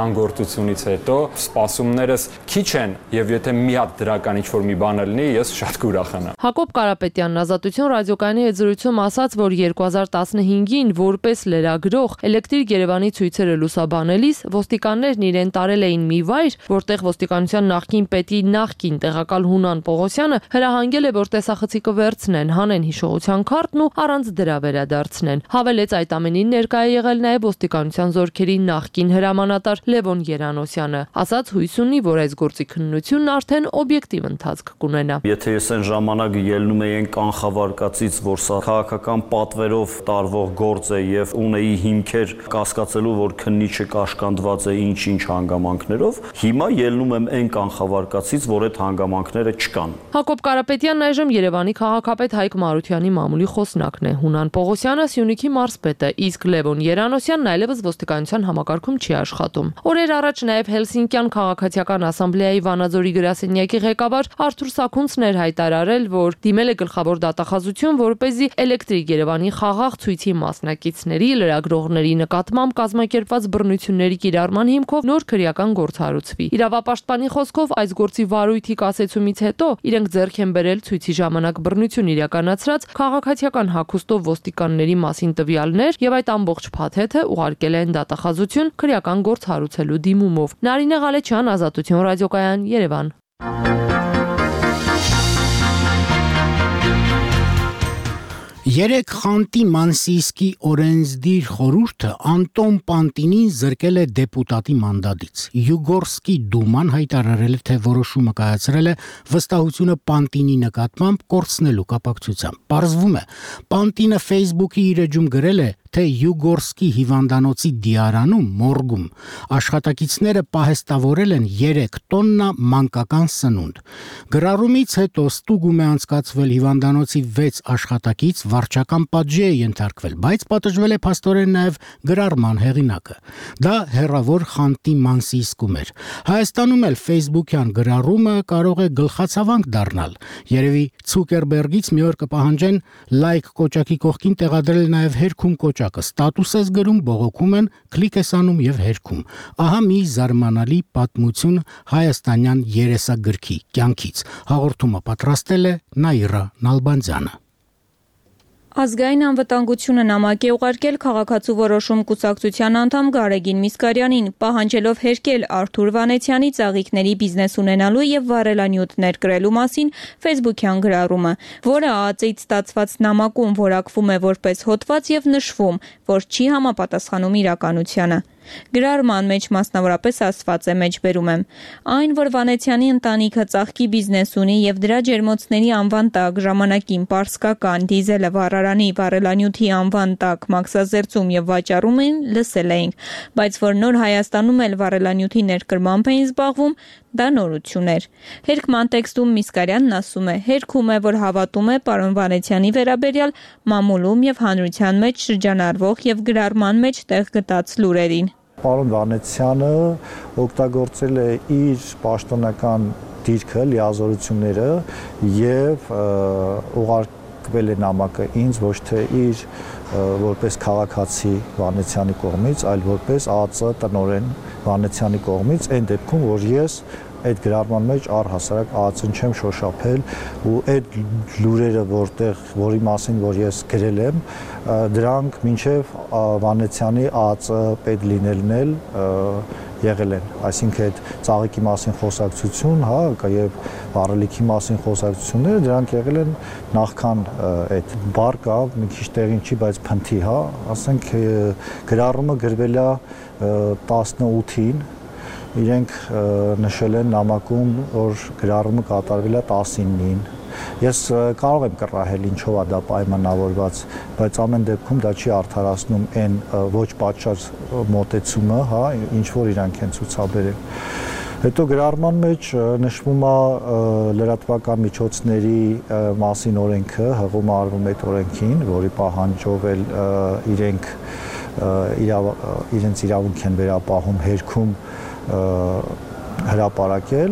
կրականգործությունից հետո սպասումներս քիչ են եւ եթե մի հատ դրական ինչ-որ մի բան լինի, ես շատ կուրախանամ։ Հակոբ Կարապետյանն Ազատություն ռադիոկայանի հետ զրույցում ասաց, որ երկու հազար տասնհինգին որպես լրագրող Էլեկտրիկ Երևանի ցույցերը լուսաբանելիս ոստիկաններն իրեն տարել էին մի վայր, որտեղ ոստիկանության նախկին պետի նախկին տեղակալ Հունան Պողոսյանը հրահանգել է, որ տեսախցիկը վերցնեն, հանեն հիշողության քարտն ու առանց դրա վերադարձնեն։ Հավելեց, այդ ամենին ներկա է եղել նաև ոստիկանության զորքերի նախկին հրամանատար Լևոն Երանոսյանը։ Ասաց հույս ունի, որ այս գործի քննությունն արդեն օբյեկտիվ ընթացք կունենա։ Եթե ես այն ժամանակ ելնում էի կանխավարկածից, որ սա քաղաքական պատվերով տարվող գործ է եւ ունեի հիմքեր կասկածելու, որ քննիչը կաշկանդված է ինչ-ինչ հանգամանքներով, հիմա ելնում եմ այն կանխավարկածից, որ այդ հանգամանքները չկան։ Հակոբ Կարապետյանն այժմ Երևանի քաղաքապետ Հայկ Մարությանի մամուլի խոսնակն է, Հունան Պողոսյանը Սյունիքի մարզպետը, իսկ Լևոն Երանոսյանն այլևս ոստիկանության համակարգում չի աշխատում։ Օրեր առաջ նաև Հելսինկյան քաղաքացիական ասամբլեայի Վանաձորի գրասենյակի ղեկավար Արթուր Սաքունցն էր հայտարարել, որ դիմել է գլխավոր դատախազություն, որպեսզի Էլեկտրիկ Երևանի խաղաղ ցույցի մասնակիցների, լրագրողների նկատմամբ կազմակերպված բռնությունների կիրառման հիմքով նոր քրեական գործ հարուցվի։ Իրավապաշտպանի խոսքով այս գործի վարույթի կասեցումից հետո իրենք ձեռք են բերել ցույցի ժամանակ բռնություն իրականացրած քաղաքացիական հագուստով ոստիկանների մասին տվյալներ եւ այդ ամբողջ փաթեթը ուղարկել են դատախազություն քրեական գործ հարուցելու դիմումով։ Նարինե Ղալեչյան, Ազատություն ռադիոկայան, Երևան։ Երեք Խանտի Մանսիսկի օրենսդիր խորհուրդը Անտոն Պանտինին զրկել է դեպուտատի մանդատից։ Յուգորսկի դուման հայտարարել է, թե որոշումը կայացրել է վստահությունը Պանտինի նկատմամբ կորցնելու կապակցությամբ։ Պարզվում է, Պանտինը Facebook-ի իր էջում գրել է, թե Յուգորսկի հիվանդանոցի դիարանում մորգում աշխատակիցները պահեստավորել են երեք տոննա մանկական սնունդ։ Գրառումից հետո ստուգում է անցկացվել հիվանդանոցի վեց աշխատակից վարչական պատժի է ենթարկվել, բայց պատժվել է փաստորեն նաև գրառման հեղինակը։ Դա հեռավոր Խանտի Մանսիսկում էր։ Հայաստանում էլ Facebook-յան գրառումը կարող է գլխացավանք դառնալ։ Երևի Ցուկերբերգից մի օր կպահանջեն լայք կոճակի կողքին տեղադրել նաև հերքում կոճակ ստատուս ես գրում, բողոքում են, կլիկ ես անում եւ հերքում։ Ահա մի զարմանալի պատմություն հայաստանյան երեսագրքի կյանքից։ Հաղորդումը պատրաստել է Նաիրա Նալբանդյանը։ Ազգային անվտանգությունը նամակ է ուղարկել քաղաքացու որոշում կուսակցության անդամ Գարեգին Միսկարյանին, պահանջելով հերկել Արթուր Վանեցյանի ծաղիկների բիզնես ունենալու եւ վառելանյութներ կրելու մասին Facebook-յան գրառումը, որը ԱԱԾ-ից ստացված նամակում որակվում է որպես հոդված եւ նշվում, որ չի համապատասխանում իրականությանը։ Գրառման մեջ մասնավորապես ասված է մեջբերում եմ. այն, որ Վանեցյանի ընտանիքը ծաղկի բիզնես ունի եւ դրա ջերմոցների անվան տակ ժամանակին պարսկական դիզելը վառարանի վառելանյութի անվան տակ մաքսազերծում եւ վաճառում են, լսել էինք, բայց որ նոր Հայաստանում էլ վառելանյութի ներկրմամբ էին զբաղվում, դա նորություն էր։ Հերկման տեքստում Միսկարյանն ասում է. հերքում է, որ հավատում է պարոն Վանեցյանի վերաբերյալ մամուլում եւ հանրության մեջ շրջանառվող եւ գրառման մեջ տեղ գտած լուրերին։ Պարոն Վանեցյանը օգտագործել է իր պաշտոնական դիրքը, լիազորությունները եւ ուղարկվել է նամակը ինձ ոչ թե իր որպես քաղաքացի Վանեցյանի կողմից, այլ որպես ԱԱԾ տնօրեն Վանեցյանի կողմից, այն դեպքում, որ ես այդ գրառման մեջ առհասարակ ԱԱԾ-ն չեմ շոշափել ու այդ լուրերը, որտեղ որի մասին որ ես գրել եմ, դրանք մինչև Վանեցյանի ԱԱԾ պետ լինելն էլ եղել են, այսինքն այդ ծաղիկի մասին խոսակցություն, հա, եւ վառելիքի մասին խոսակցությունները դրանք եղել են նախքան այդ բառ կա, մի քիչ տեղին չի, բայց փնթի, հա, ասենք գրառումը գրվել է տասնութին, իրենք նշել են նամակում, որ գրառումը կատարվել է տասինին։ Ես կարող եմ կռահել ինչով է դա պայմանավորված, բայց ամեն դեպքում դա չի արդարացնում այն ոչ պատշաճ մոտեցումը, հա, ինչ որ իրանք են ցուցաբերել։ Հետո գրառման մեջ նշվում է լրատվական միջոցների մասին օրենքը, հղում արվում այդ օրենքին, որի պահանջով էլ իրենք իրենց իրավունք են վերապահում հերքում հրապարակել,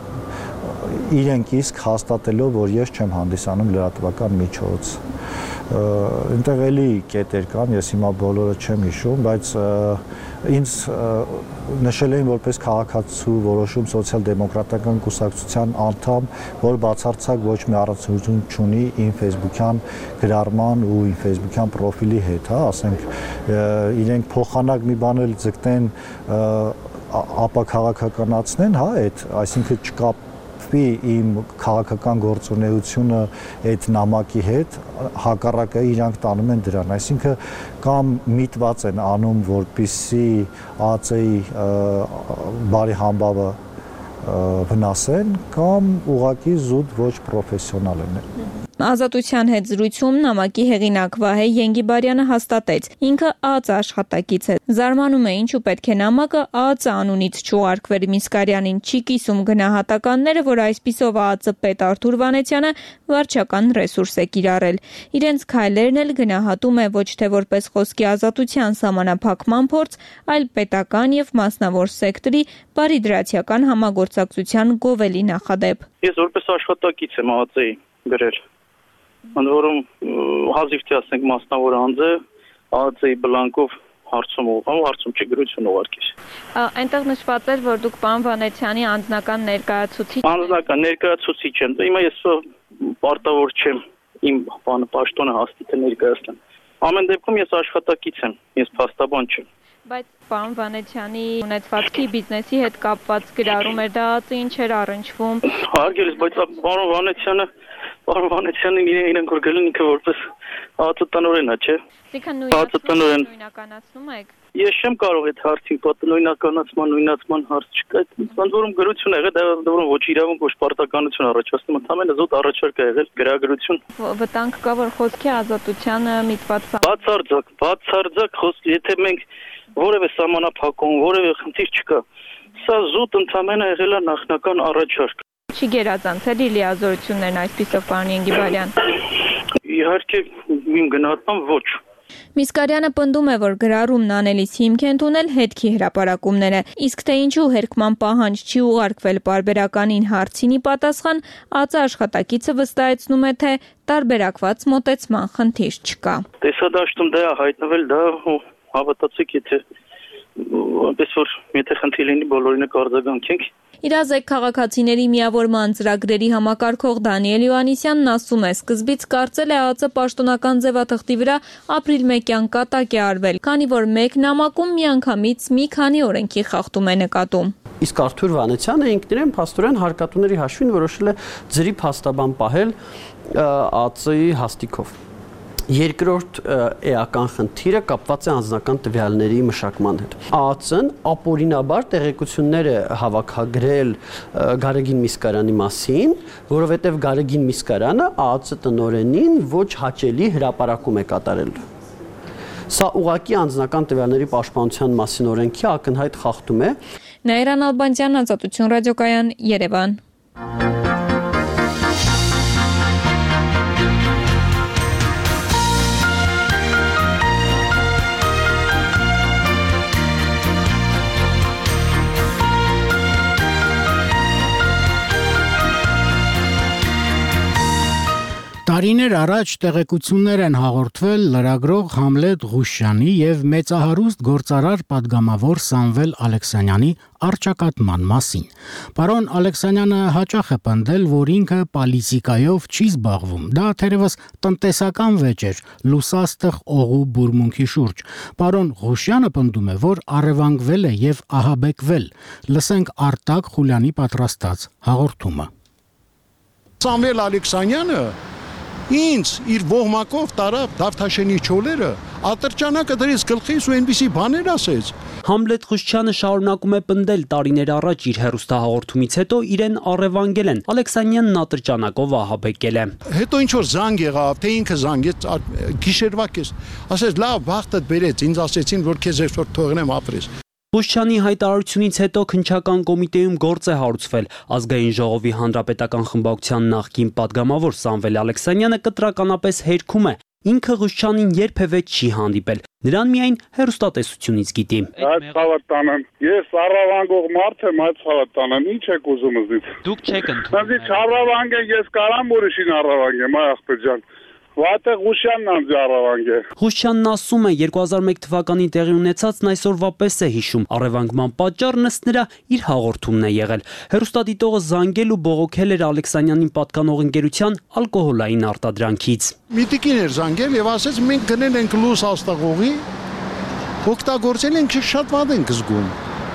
իրենք իսկ հաստատելով, որ ես չեմ հանդիսանում լրատվական միջոց։ Այնտեղ էլի կետեր կան, ես հիմա բոլորը չեմ հիշում, բայց ինձ նշել էին որպես քաղաքացու որոշում սոցիալ-դեմոկրատական կուսակցության անդամ, որ բացարձակ ոչ մի առնչություն չունի իմ Facebook-յան գրառման ու իմ Facebook-յան պրոֆիլի հետ, հա, ասենք իրենք փոխանակ մի բան էլ ձգտեն ապա քաղաքականացնեն, հա, այդ, այսինքն չկապվի իմ քաղաքական գործունեությունը այդ նամակի հետ, հակառակը իրանք տանում են դրան, այսինքն կամ միտված են անում, որպեսզի ԱԾ-ի բարի համբավը վնասեն, կամ ուղղակի զուտ ոչ պրոֆեսիոնալ են։ Ազատության հետ զրույցում նամակի հեղինակ Վահե Ենգիբարյանը հաստատեց, ինքը ԱԱԾ աշխատակից է։ Զարմանում է, ինչու պետք է նամակը ԱԱԾ անունից չուղարկվեր Միսկարյանին, չի կիսում գնահատականները, որ այսպիսով ԱԱԾ պետ Արթուր Վանեցյանը վարչական ռեսուրս է կիրառել։ Իրենց քայլերն էլ գնահատում է ոչ թե որպես խոսքի ազատության սահմանափակման փորձ, այլ պետական եւ մասնավոր սեկտորի բարիդրացիական համագործակցության գովելի նախադեպ։ Ես որպես աշխատակից եմ ԱԱԾ-ի գրել։ Ընդ որում հազիվ թե ասենք մասնավոր անձ է ԱԱԾ-ի բլանկով հարցում ուղղում, հարցում չի գրություն ուղարկես։ Այնտեղ նշված էր, որ դուք պարոն Վանեցյանի անձնական ներկայացուցիչ եք։ Անձնական ներկայացուցիչ եմ։ Հիմա ես պարտավոր չեմ իմ բանը պաշտոնը հաստատել ներկայացնել։ Ամեն դեպքում ես աշխատակից եմ, ես փաստաբան չեմ։ Բայց պարոն Վանեցյանի ունեցվածքի բիզնեսի հետ կապված գրառում էր դա ԱԱԾ-ին չէր առնչվում։ Հարգելի, բայց պարոն Վանեցյանը Պարոն Վանեցյանին իրենք որ գելին ինքը որպես ԱԱԾ տնօրեն է, չէ։ Այսինքն նույնականացնում եք։ Ես չեմ կարող այդ հարցին պատը նույնականացման, նույնացման հարց չկա։ Ոնց որում գրություն եղել, դա որում ոչ իրավունք, ոչ պարտականություն առաջացնում, ընդհանրապես զուտ առաջարկ է եղել գրագրություն։ Վտանգ կա, որ խոսքի ազատությանը միտված է։ Բացարձակ, բացարձակ խոսք, եթե մենք որևէ սահմանափակում, որևէ խնդիր չկա, սա զուտ ընդհանրապես եղել է նախնական առաջարկ։ Չի գերազանցել լիազորություններն այսպիսով, պարոն Ենգիբարյան։ Իհարկե, իմ գնահատմամբ ոչ։ Միսկարյանը պնդում է, որ գրառումն անելիս հիմք են տունել հետքի հրապարակումները, իսկ թե ինչու հերքման պահանջ չի ուղարկվել պարբերականին հարցինի պատասխան, ԱԱԾ աշխատակիցը վստահեցնում է, թե տարբերակված մոտեցման խնդիր չկա։ Տեսադաշտում դա հայտնվել, դա հավատացեք, եթե այնպես որ եթե խնդիր լինի, բոլորին կարձագանքենք։ Իրազեկ քաղաքացիների միավորման ծրագրերի համակարգող Դանիել Յոհաննիսյանն ասում է, սկզբից կարծել է ԱԱԾ պաշտոնական ձևաթղթի վրա ապրիլ մեկյան կատակ է արվել, քանի որ մեկ նամակում միանգամից մի քանի օրենքի խախտում է նկատում։ Իսկ Արթուր Վանեցյանը ինքն իրեն փաստորեն հարկատուների հաշվին որոշել է ձրի փաստաբան պահել ԱԱԾ-ի հաստիքով։ Երկրորդ էական խնդիրը կապված է անձնական տվյալների մշակման հետ։ ԱԱԾ-ն ապօրինաբար տեղեկություններ է հավաքագրել Գարեգին Միսկարյանի մասին, որովհետև Գարեգին Միսկարյանը ԱԱԾ տնօրենին ոչ հաճելի հրապարակում է կատարել։ Սա ուղղակի անձնական տվյալների պաշտպանության մասին օրենքի ակնհայտ խախտում է։ Նաիրան Ալբանդյան, Ազատություն ռադիոկայան, Երևան։ Տարիներ առաջ տեղեկություններ են հաղորդվել լրագրող Համլետ Ղուշյանի եւ մեծահարուստ գործարար падգամավոր Սամվել Ալեքսանյանի առճակատման մասին։ Պարոն Ալեքսանյանը հաճախ է պնդել, որ ինքը պոլիտիկայով չի զբաղվում։ Դա թերևս տնտեսական վեճ էր, լուսաստղ օղու բուրմունքի շուրջ։ Պարոն Ղուշյանը պնդում է, որ առևանգվել է եւ ահաբեկվել։ Լսենք Արտակ Խուլյանի պատրաստած հաղորդումը։ Սամվել Ալեքսանյանը ինձ իր ողմակով տարավ Դավթաշենի չոլերը, ատրճանակը դրեց գլխիս ու այնպիսի բաներ ասեց։ Համլետ Ղուշյանը շարունակում է պնդել տարիներ առաջ իր հեռուստահաղորդումից հետո իրեն առևանգել են, Ալեքսանյանն ատրճանակով ահաբեկել է։ Հետո ինչ որ զանգ եղավ, թե ինքը զանգեց գիշերվա կես, ասեց լավ բախտդ բերեց, ինձ ասեցին, որ քեզ այսօր թողնեմ ապրես։ Ղուշյանի հայտարարությունից հետո քննչական կոմիտեում գործ է հարուցվել։ Ազգային ժողովի հանրապետական խմբակցության նախկին падգամավոր Սամվել Ալեքսանյանը կտրականապես հերքում է։ Ինքը Ղուշյանին երբևէ չի հանդիպել։ Նրան միայն հեռուստատեսությունից գիտի։ Այդ ցավատանան։ Ես առավանգող մարդ եմ, այդ ցավատանան։ Ինչ եք ուզում ինձ։ Դուք չեք ընդունում։ Ինձ առավանգ է, ես կարամ ուրիշին առավանգեմ, այ ախպեր ջան։ Վատե Ղուշյանն անձ առավանգ է։ Ղուշյանն ասում է երկու հազար մեկ թվականին տեղի ունեցածն այսօրվա պես է հիշում։ Առևանգման պատճառն ըստ նրա իր հաղորդումն է եղել։ Հեռուստադիտողը զանգել ու բողոքել էր Ալեքսանյանին պատկանող ընկերության ալկոհոլային արտադրանքից։ Միտիկին էր զանգել եւ ասեց մենք գնել ենք լույս աստղողի, օգտագործել ենք շատ վատ ենք զգում։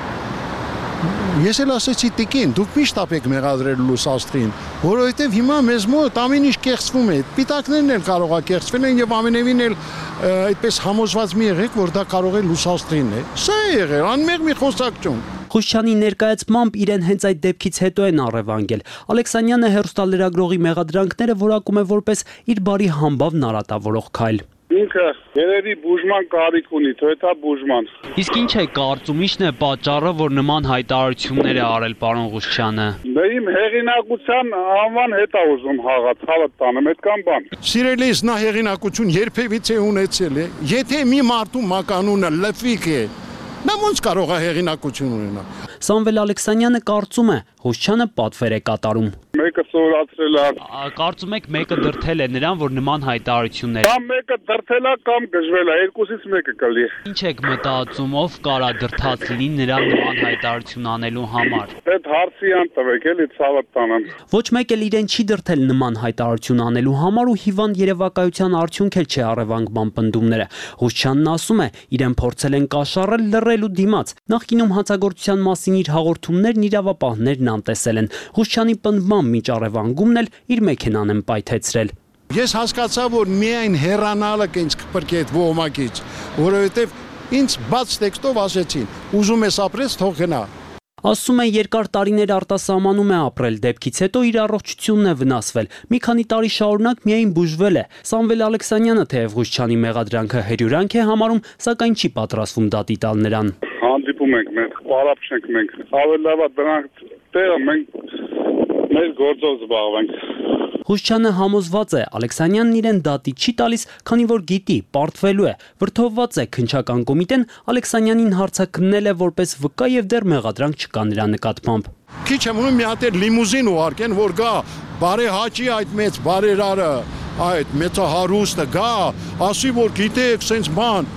Ես էլ ասեցի տիկին, դուք միշտ ապեք մեղադրել լույս աստղին, որովհետև հիմա մեզ մոտ ամեն ինչ կեղծվում է, պիտակներն էլ կարող է կեղծվել են եւ ամենևին էլ այդպես համոզված մի եղեք, որ դա կարող է լույս աստղին է։ Սա է եղել, անմեղ մի խոսակցություն։ Ղուշյանի ներկայացմամբ իրեն հենց այդ դեպքից հետո են առևանգել։ Ալեքսանյանը հեռուստալրագրողի մեղադրանքները որակում է որպես իր բարի համբավն արատավորող քայլ։ Ինքը երևի բուժման կարիք ունի, թույթա բուժման։ Իսկ ինչ է կարծում, ի՞նչն է պատճառը, որ նման հայտարարություններ է արել պարոն Ղուշյանը։ Դե իմ հեղինակության անվան հետ է ուզում հաղա, ցավը տանեմ, այդքան բան։ Սիրելիս, նա հեղինակություն երբևիցե ունեցել է։ Եթե մի մարդու մականունը լֆիկ է, նա ոնց կարող է հեղինակություն ունենալ։ Սամվել Ալեքսանյանը կարծում է, Ղուշյանը պատվեր է կատարում։ Մեկը սովորացրել է։ Կարծում եք մեկը դրթել է նրան, որ նման հայտարարություններ։ Կամ մեկը դրթել է, կամ գժվել է, երկուսից մեկը կլի։ Ինչ եք մտածում, ով կարա դրթած լինի նրան նման հայտարարություն անելու համար։ Այդ հարցի ան տվեք, էլի ցավը տանեմ։ Ոչ մեկ էլ իրեն չի դրթել նման հայտարարություն անելու համար ու հիվանդ երևակայության արդյունք էլ չէ առևանգման պնդումները։ Ղուշյանն ասում է, իրեն փորձել են կաշառել լռելու դիմաց։ Նախկինում հանցագործության մասին իր հաղորդումներն իրավապահներն անտեսել են։ Ղուշյանի պնդմամբ միջ առևանգումն էլ իր մեքենան են պայթեցրել։ Ես հասկացա, որ միայն հեռանալը կինչ կպրկի այդ ոհմակից, որովհետև ինձ բաց տեքստով ասեցին, ուզում ես ապրես, թող գնա։ Ասում է երկար տարիներ արտասահմանում է ապրել, դեպքից հետո իր առողջությունն է վնասվել։ Մի քանի տարի շարունակ միայն բուժվել է։ Սամվել Ալեքսանյանը թեև Ղուշյանի մեղադրանքը հերյուրանք է համարում, սակայն չի պատրաստվում դատի տալ նրան։ Հանդիպում ենք մենք, պարապ չենք մենք։ Ավելի լավ է դրանք տեղը մենք մեր գործով զբաղվենք։ Ղուշյանը համոզված է, Ալեքսանյանն իրեն դատի չի տալիս, քանի որ գիտի, պարտվելու է։ Վրդովված է քննչական կոմիտեն Ալեքսանյանին հարցաքննել է որպես վկա եւ դեռ մեղադրանք չկա նրա նկատմամբ։ Քիչ եմ ունում մի հատ լիմուզին ուղարկեն, որ գա բարեհաճի այդ մեծ բարերարը, այդ մեծահարուստը գա, ասի որ գիտեք, սենց բան,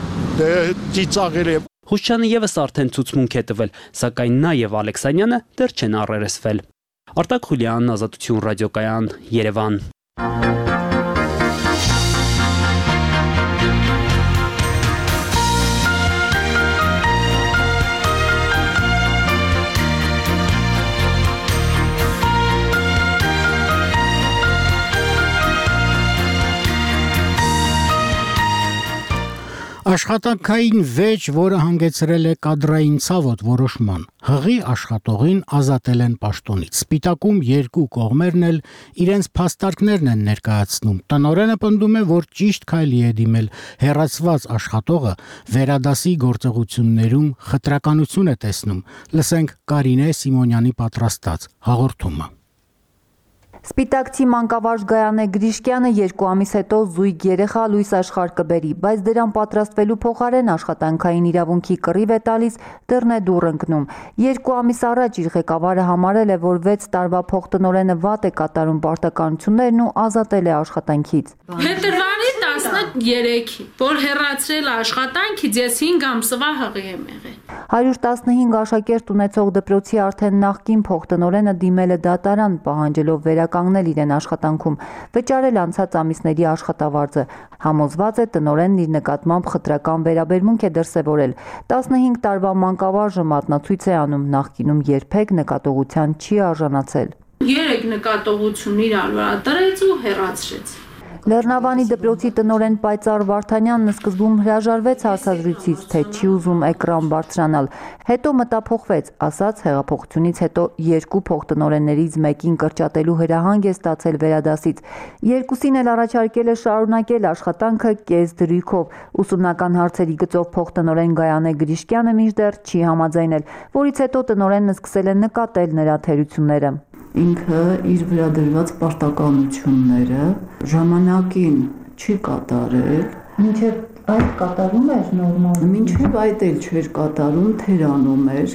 դե ծիծաղել է։ Ղուշյանը եւս արդեն ցուցմունք է տվել, սակայն նա եւ Ալեքսանյանը դեռ չեն առերեսվել։ Արտակ Խուլյան, Ազատություն ռադիոկայան, Երևան։ Աշխատանքային վեճ, որը հանգեցրել է կադրային ցավոտ որոշման, հղի աշխատողին ազատել են պաշտոնից։ Սպիտակում երկու կողմերն էլ իրենց փաստարկներն են ներկայացնում։ Տնօրենը պնդում է, որ ճիշտ քայլի է դիմել, հեռացված աշխատողը վերադասի գործողություններում խտրականություն է տեսնում։ Լսենք Կարինե Սիմոնյանի պատրաստած հաղորդումը։ Սպիտակցի մանկավարժ Գայանե Գրիշկյանը երկու ամիս հետո զույգ երեխա լույս աշխարհ կբերի, բայց դրան պատրաստվելու փոխարեն աշխատանքային իրավունքի կռիվ է տալիս, դռն է դուռ ընկնում։ Երկու ամիս առաջ իր ղեկավարը համարել է, որ վեց տարվա փոխտնօրենը վատ է կատարում պարտականություններն ու ազատել է աշխատանքից։ Փետրվարի տասներեքի, որ հեռացրել աշխատանքից, ես հինգ ամսվա հղի եմ եղել։ հարյուր տասնհինգ աշակերտ ունեցող դպրոցի արդեն նախկին փոխտնօրենը դիմել է դատարան, պահանջելով վերականգնել իրեն աշխատանքում, վճարել անցած ամիսների աշխատավարձը։ Համոզված է տնօրենն իր նկատմամբ խտրական վերաբերմունք է դրսևորել։ տասնհինգ տարվա մանկավարժը մատնացույց է անում, նախկինում երբեք նկատողության չի արժանացել։ Երեք նկատողություն իրար վրա դրեց ու հեռացրեց։ Լեռնավանի դպրոցի տնօրեն Պայծառ Վարդանյանն սկզբում հրաժարվեց հարցազրույցից, թե չի ուզում էկրան բարձրանալ, հետո մտափոխվեց, ասաց հեղափոխությունից հետո երկու փոխտնօրեններից մեկին կրճատելու հրահանգ է ստացել վերադասից։ Երկուսին էլ առաջարկել է շարունակել աշխատանքը կես դրույքով։ Ուսումնական հարցերի գծով փոխտնօրեն Գայանե Գրիշկյանը մինչդեռ չի համաձայնել, որից հետո տնօրենն սկսել է նկատել նրա թերությունները։ Ինքը իր վրա դրված պարտականությունները ժամանակին չի կատարել, մինչև այդ կատարում էր նորմալ։ Մինչև այդ էլ չէր կատարում, թերանում էր։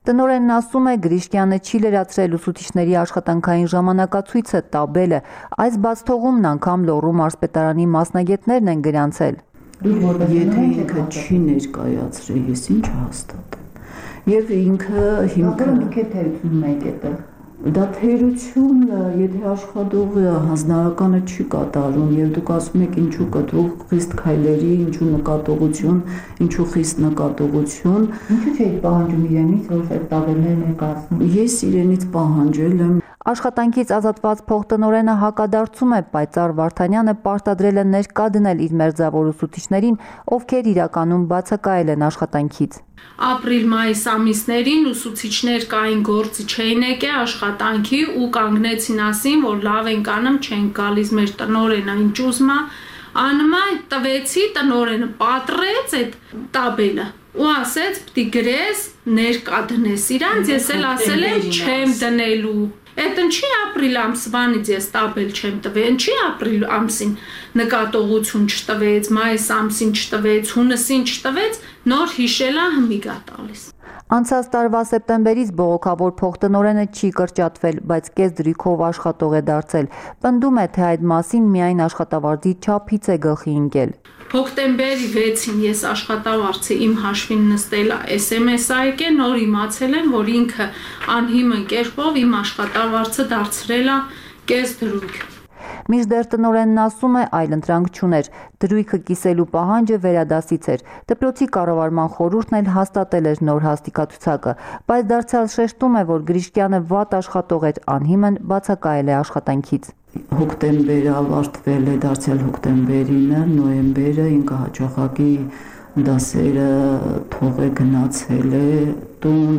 Տնօրենն ասում է, Գրիշկյանը չի լրացրել ուսուցիչների աշխատանքային ժամանակացույցը տաբելը, այս բացթողումն անգամ Լոռու մարզպետարանի մասնագետներն են գրանցել։ Եթե ինքը չի ներկայացրել, ես ինչ հաստատեմ։ Եվ ինքը հիմքը մեկ է դա։ Դա թերություն, եթե աշխատողը հանձնարարականը չի կատարում եւ դուք ասում եք ինչու կտրուկ խիստ քայլերի, ինչու նկատողություն, ինչու խիստ նկատողություն, ինչու՞ չէի պահանջում իրենից, որ այդ տաբելները ներկայացնի։ Ես իրենից պահանջել եմ Աշխատանքից ազատված փոխտնօրենը հակադարձում է, պայծառ Վարդանյանը պարտադրել է ներկա դնել իր մերձավոր ուսուցիչներին, ովքեր իրականում բացակայել են աշխատանքից։ Ապրիլ-մայիս ամիսներին ուսուցիչներ կային գործի չէին եկել աշխատանքի ու կանգնեցին ասին, որ լավ ենք անում, չեն գալիս մեր տնօրենը ինչ ուզում է, անմա տվեցի տնօրենը պատռեց այդ տաբելը ու ասեց պիտի գրես, ներկա դնես իրանց, ես էլ ասել եմ չեմ դնելու։ Այդ ինչի ապրիլ ամսվանից ես տաբել չեմ տվել, ինչի ապրիլ ամսին նկատողություն չտվեց, մայիս ամսին չտվեց, հունիսին չտվեց, նոր հիշելա հմիգա տալիս։ Անցած տարվա սեպտեմբերից բողոքավոր փոխտնօրենը չի կրճատվել, բայց կես դրիքով աշխատող է դարձել։ Պնդում է, թե այդ մասին միայն աշխատավարձի չափից է գլխի ընկել։ Հոկտեմբերի վեցին ես աշխատավարձը իմ հաշվին նստել էս էմ էս ա եկել, նոր իմացել եմ, որ ինքը անհիմն կերպով իմ աշխատավարձը դարձրել է կես դրույք։ Մինչդեռ տնօրենն ասում է, այլընտրանք չուներ, դրույքը կիսելու պահանջը վերադասից էր, դպրոցի կառավարման խորհուրդն էլ հաստատել էր նոր հաստիկացուցակը, բայց դարձյալ շեշտում է, որ Գրիշկյանը վատ աշխատող էր, անհիմն բացակայել է աշխատանքից։ Հոկտեմբերը ավարտվել է, դարձյալ հոկտեմբերինը, նոյեմբերը ինքը հաճախակի դասերը թողե գնացել է տուն,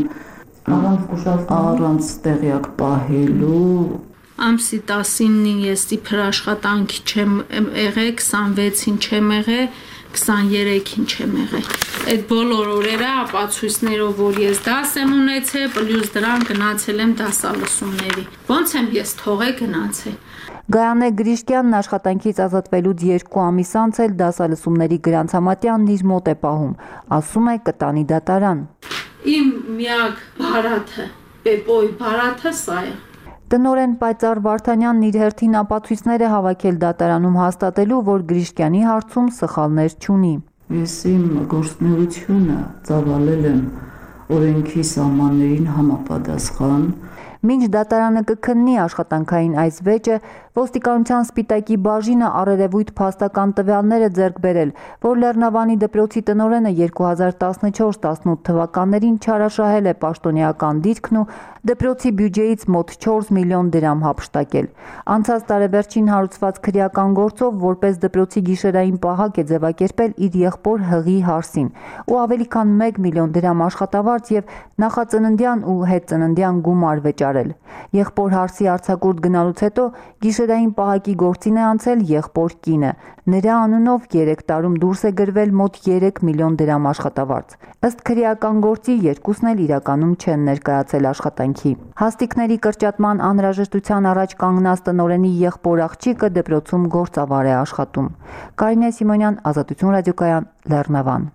առանց տեղյակ պահելու։ Ամսի տասինին ես իբր աշխատանքի չեմ եղել, քսանվեցին չեմ եղել, քսաներեքին չեմ եղել։ Այդ բոլոր օրերը ապացույցներով, որ ես դաս եմ ունեցել, պլյուս դրան գնացել եմ դասալսումների։ Ոնց եմ ես թողել գնացել։ Գայանե Գրիշկյանն աշխատանքից ազատվելուց երկու ամիս անց էլ դասալսումների գրանցամատյանն իր մոտ է պահում, ասում է կտանի դատարան։ Իմ միակ բարաթը, Պեպոյի բարաթը սա է։ Տնօրեն Պայծառ Վարդանյանն իր հերթին ապացույցներ է հավաքել դատարանում հաստատելու, որ Գրիշկյանի հարցում սխալներ չունի։ Ես իմ գործունեությունը ծավալել եմ օրենքի սահմաններին համապատասխան։ Մինչ դատարանը կքննի աշխատանքային այս վեճը, ոստիկանության Սպիտակի բաժինը առերևույթ փաստական տվյալները ձեռք բերել, որ Լեռնավանի դպրոցի տնօրենը երկու հազար տասնչորս տասնութ թվականներին չարաշահել է պաշտոնեական դիրքն ու դպրոցի բյուջեից մոտ չորս միլիոն դրամ հափշտակել։ Անցած տարեվերջին հարուցված քրեական գործով որպես դպրոցի գիշերային պահակ է ձևակերպել իր եղբոր Հղի Հարսին ու ավելի քան մեկ միլիոն դրամ աշխատավարձ եւ նախածննդյան ու հետծննդյան գումար վճարել։ Եղբոր Հարսի արձակուրդ գնալուց հետո գիշերային պահակի գործին է անցել եղբոր կինը։ Նրա անունով երեք տարում դուրս է գրվել մոտ երեք միլիոն դրամ աշխատավարձ։ Ըստ քրեական գործի երկուսն էլ իրականում չեն ներկայացել աշխատանքի։ Հաստիկների կրճատման անհրաժեշտության առաջ կանգնած տնօրենի եղբոր աղջիկը դպրոցում գործավար է աշխատում։ Կարինե Սիմոնյան, Ազատություն ռադիոկայան, Լեռնավան։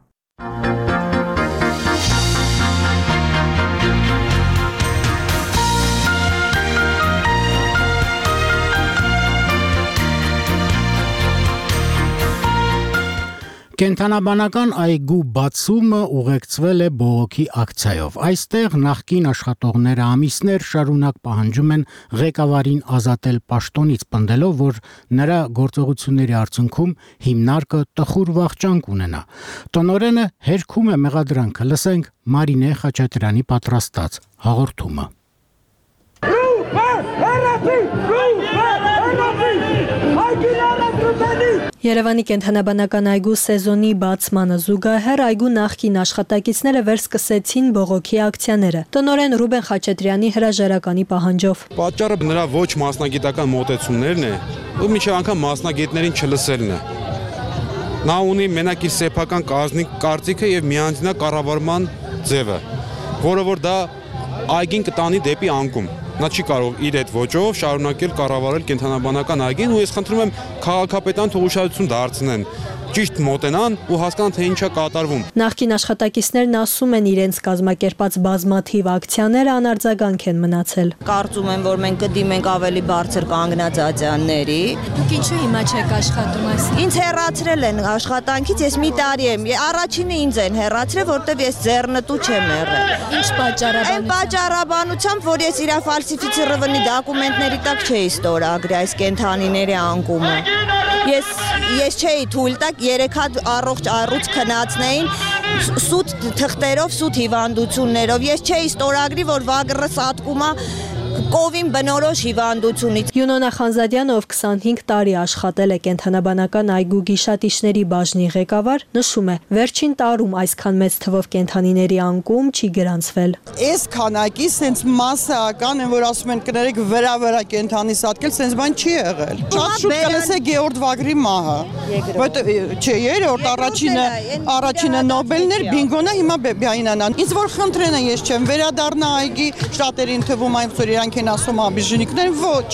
Կենթանաբանական այգու բացումը ուղեկցվել է բողոքի ակցիայով։ Այստեղ նախկին աշխատողները ամիսներ շարունակ պահանջում են ղեկավարին ազատել պաշտոնից, պնդելով, որ նրա գործողությունների արդյունքում հիմնարկը տխուր վախճան կունենա։ Տնօրենը հերքում է մեղադրանքը, լսենք Մարինե Խաչատրյանի պատրաստած հաղորդումը։ Երևանի կենթանաբանական այգու սեզոնի բացմանը զուգահեռ այգու նախկին աշխատակիցները վերսկսեցին բողոքի ակցիաները։ Տնօրեն Ռուբեն Խաչատրյանի հրաժարականի պահանջով։ Պատճառը նրա ոչ մասնագիտական մոտեցումներն է, ու մինչև անգամ մասնագետներին չլսելն է։ Նա ունի մենակ իր սեփական կարծիքը եւ միանձնա կառավարման ձևը, որը որ դա այգին կտանի դեպի անկում։ Նա չի կարող իր այդ ոճով շարունակել կառավարել կենթանաբանական այգին ու ես խնդրում եմ քաղաքապետան թող ուշադրություն դարձնեն, ճիշտ մոտենան ու հասկանան թե ինչա կատարվում։ Նախկին աշխատակիցներն ասում են իրենց կազմակերպած բազմաթիվ ակցիաները անարձագանք են մնացել։ Կարծում եմ, որ մենք կդիմենք ավելի բարձր կանգնածածյանների։ Դուք ինչու հիմա չեք աշխատում այս։ Ինձ հեռացրել են աշխատանքից, ես մի տարի եմ։ Առաջինը ինձ են հեռացրել, որտեվ ես ձեռնտու չեմ եղել։ Ինչ պատճառաբանությամբ։ Այն պատճառաբանությամբ, որ ես իրա ֆալսիֆիցիրованի դոկումենտների տակ չէի ստորագրի այս կենթանիների անկումը։ Ես ես չէի թույլ տա երեք հատ առողջ առուց քնածնեին սուտ թղթերով, սուտ հիվանդություններով։ Ես չէի ստորագրի, որ վագրս ատկումա կովին բնորոշ հիվանդությունից։ Յունոնա Խանզադյանը, ով քսանհինգ տարի աշխատել է կենթանաբանական այգու գիշատիչների բաժնի ղեկավար, նշում է, վերջին տարում այսքան մեծ թվով կենթանիների անկում չի գրանցվել։ Այս քանակի սենց մասսայական են, որ ասում են կներեք վրա-վրա կենթանի սատկել, սենց բան չի եղել։ Շատ շուտ կլսե Գեորգ Վագրի մահը։ Որտե՞ չէ, երրորդ առաջինը առաջինը Նոբելներ բինգոնը հիմա բյայնանան։ Ինձ որ խնդրեն են, ես չեմ վերադառնա այգի, շատերին թվում այն որ իրանք են ասում աբիժնիկներ, ոչ։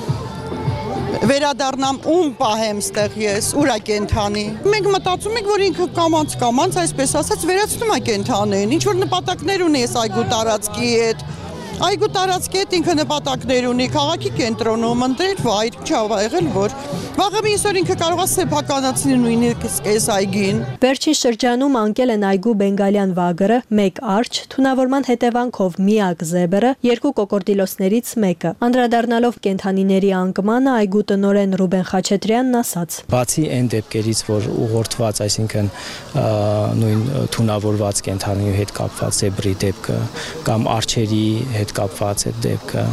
Վերադառնամ ում պահեմ ստեղ ես, ուրա կենթանի։ Մենք մտածում ենք, որ ինքը կամանց կամանց, այսպես ասած, վերացնում է կենթանին, ինչ որ նպատակներ ունի այս այգու տարածքի հետ։ Այգու տարածքի հետ ինքը նպատակներ ունի, քաղաքի կենտրոնում ընտրել վայր, չա եղել, որ վաղը միսօր ինքը կարող է սեփականացնել նույնիսկ այս այգին։ Վերջին շրջանում անկել են այգու բենգալյան վագրը, մեկ արջ, թունավորման հետևանքով միակ զեբրը, երկու կոկորդիլոսներից մեկը։ Անդրադառնալով կենթանիների անկմանը այգու տնօրեն Ռուբեն Խաչատրյանն ասաց. Բացի այն դեպքերից, որ ուղղորդված, այսինքն նույն թունավորված կենթանի հետ կապված զեբրի դեպքը կամ արջերի հետ կապված այդ դեպքը,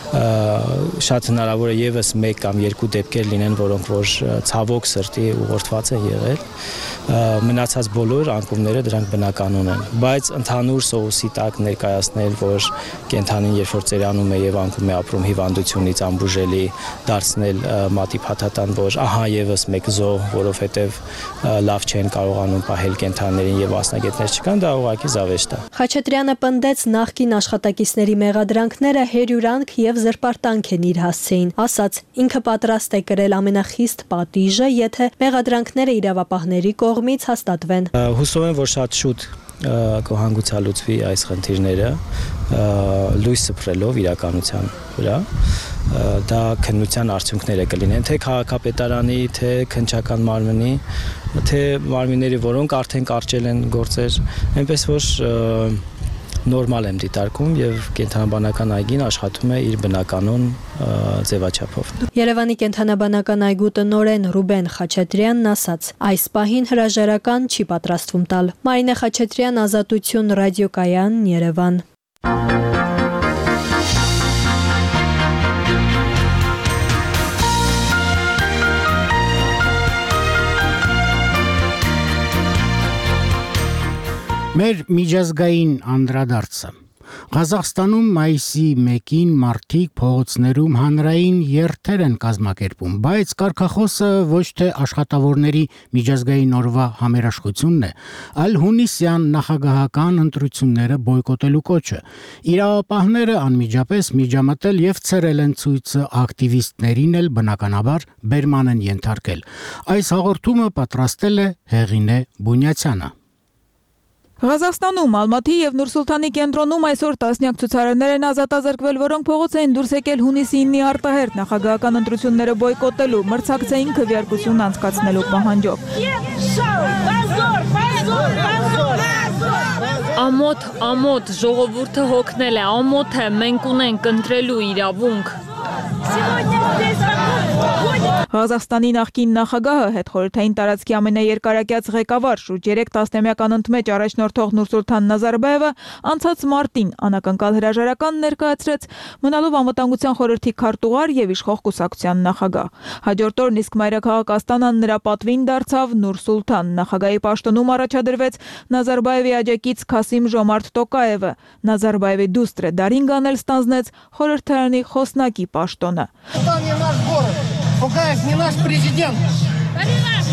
շատ հնարավոր է եւս մեկ կամ երկու դեպքեր լինեն, որոնք որ ցավոք սրտի ուղղորդված է եղել, մնացած բոլոր անկումները դրանք բնականon են, բայց ընդհանուր սովուսի տակ ներկայացնել, որ կենթանին երբ որ ծերանում է եւ անկում է ապրում հիվանդությունից անբուժելի դարձնել մատի փաթաթան, որ ահա եւս մեկ զոհ, որովհետեւ լավ չեն կարողանում պահել կենթանիներին եւ մասնագետներ չկան, դա ուղղակի զավեշտ է։ Խաչատրյանը պնդեց նախկին աշխատակիցների մեղադրանքները հերյուրանք եւ զրպարտանք են իր հասցեին, ասաց ինքը պատրաստ է կրել ամենախիստ պատիժը, եթե մեղադրանքները իրավապահների կողմից հաստատվեն։ Հուսով եմ, որ շատ շուտ կհանգուցալուծվի այս խնդիրները լույս սփռելով իրականության վրա, դա քննության արդյունքները կլինեն թե քաղաքապետարանի, թե քննչական մարմնի, թե մարմինների, որոնք արդեն կարճել են գործեր, այնպես որ նորմալ եմ դիտարկում եւ կենթանաբանական այգին աշխատում է իր բնականon ձևաչափով։ Երևանի կենթանաբանական այգու տնօրեն Ռուբեն Խաչատրյանն ասաց. այս պահին հրաժարական չի պատրաստվում տալ։ Մարինե Խաչատրյան, Ազատություն, ռադիոկայան, Երևան։ Մեր միջազգային անդրադարձը։ Ղազախստանում մայիսի մեկին մարդիկ փողոցներում հանրային երթեր են կազմակերպում, բայց կարգախոսը ոչ թե աշխատավորների միջազգային օրվա համերաշխությունն է, այլ հունիսյան նախագահական ընտրությունները բոյկոտելու կոչը։ Իրավապահները անմիջապես միջամտել եւ ցրել են ցույցը, ակտիվիստներին էլ բնականաբար բերման են ենթարկել։ Այս հաղորդումը պատրաստել է Հեղինե Բունյացյանը։ Ղազախստանում, Ալմաթի եւ Նուր-Սուլթանի կենտրոնում այսօր տասնյակ ցուցարարներ են ազատազրկվել, որոնք փողոց էին դուրս եկել հունիսի իննի արտահերթ նախագահական ընտրությունները բոյկոտելու, մրցակցային քվեարկություն անցկացնելու պահանջով։ Ամոթ, ամոթ, ժողովուրդը հոգնել է, ամոթ է, մենք ունենք ընտրելու իրավունք։ Ղազախստանի նախկին նախագահը հետխորհրդային տարածքի ամենաերկարակյաց ղեկավար շուրջ երեք տասնամյական ընդմեջ առաջնորդող Նուրսուլթան Նազարբաևը անցած մարտին անակնկալ հրաժարական ներկայացրեց, մնալով անվտանգության խորհրդի քարտուղար եւ իշխող կուսակցության նախագահ։ Հաջորդ օրն իսկ մայրաքաղաք Աստանան նրա պատվին դարձավ Նուրսուլթան։ Նախագահի պաշտոնում առաջադրվեց Նազարբաևի աջակից Քասիմ Ժոմարթ Տոկաևը։ Նազարբաևի դուստրը Դարինգան էլ ստանձնեց խորհրդարանի խոսնակի պաշտոնը։ Токаев не наш президент.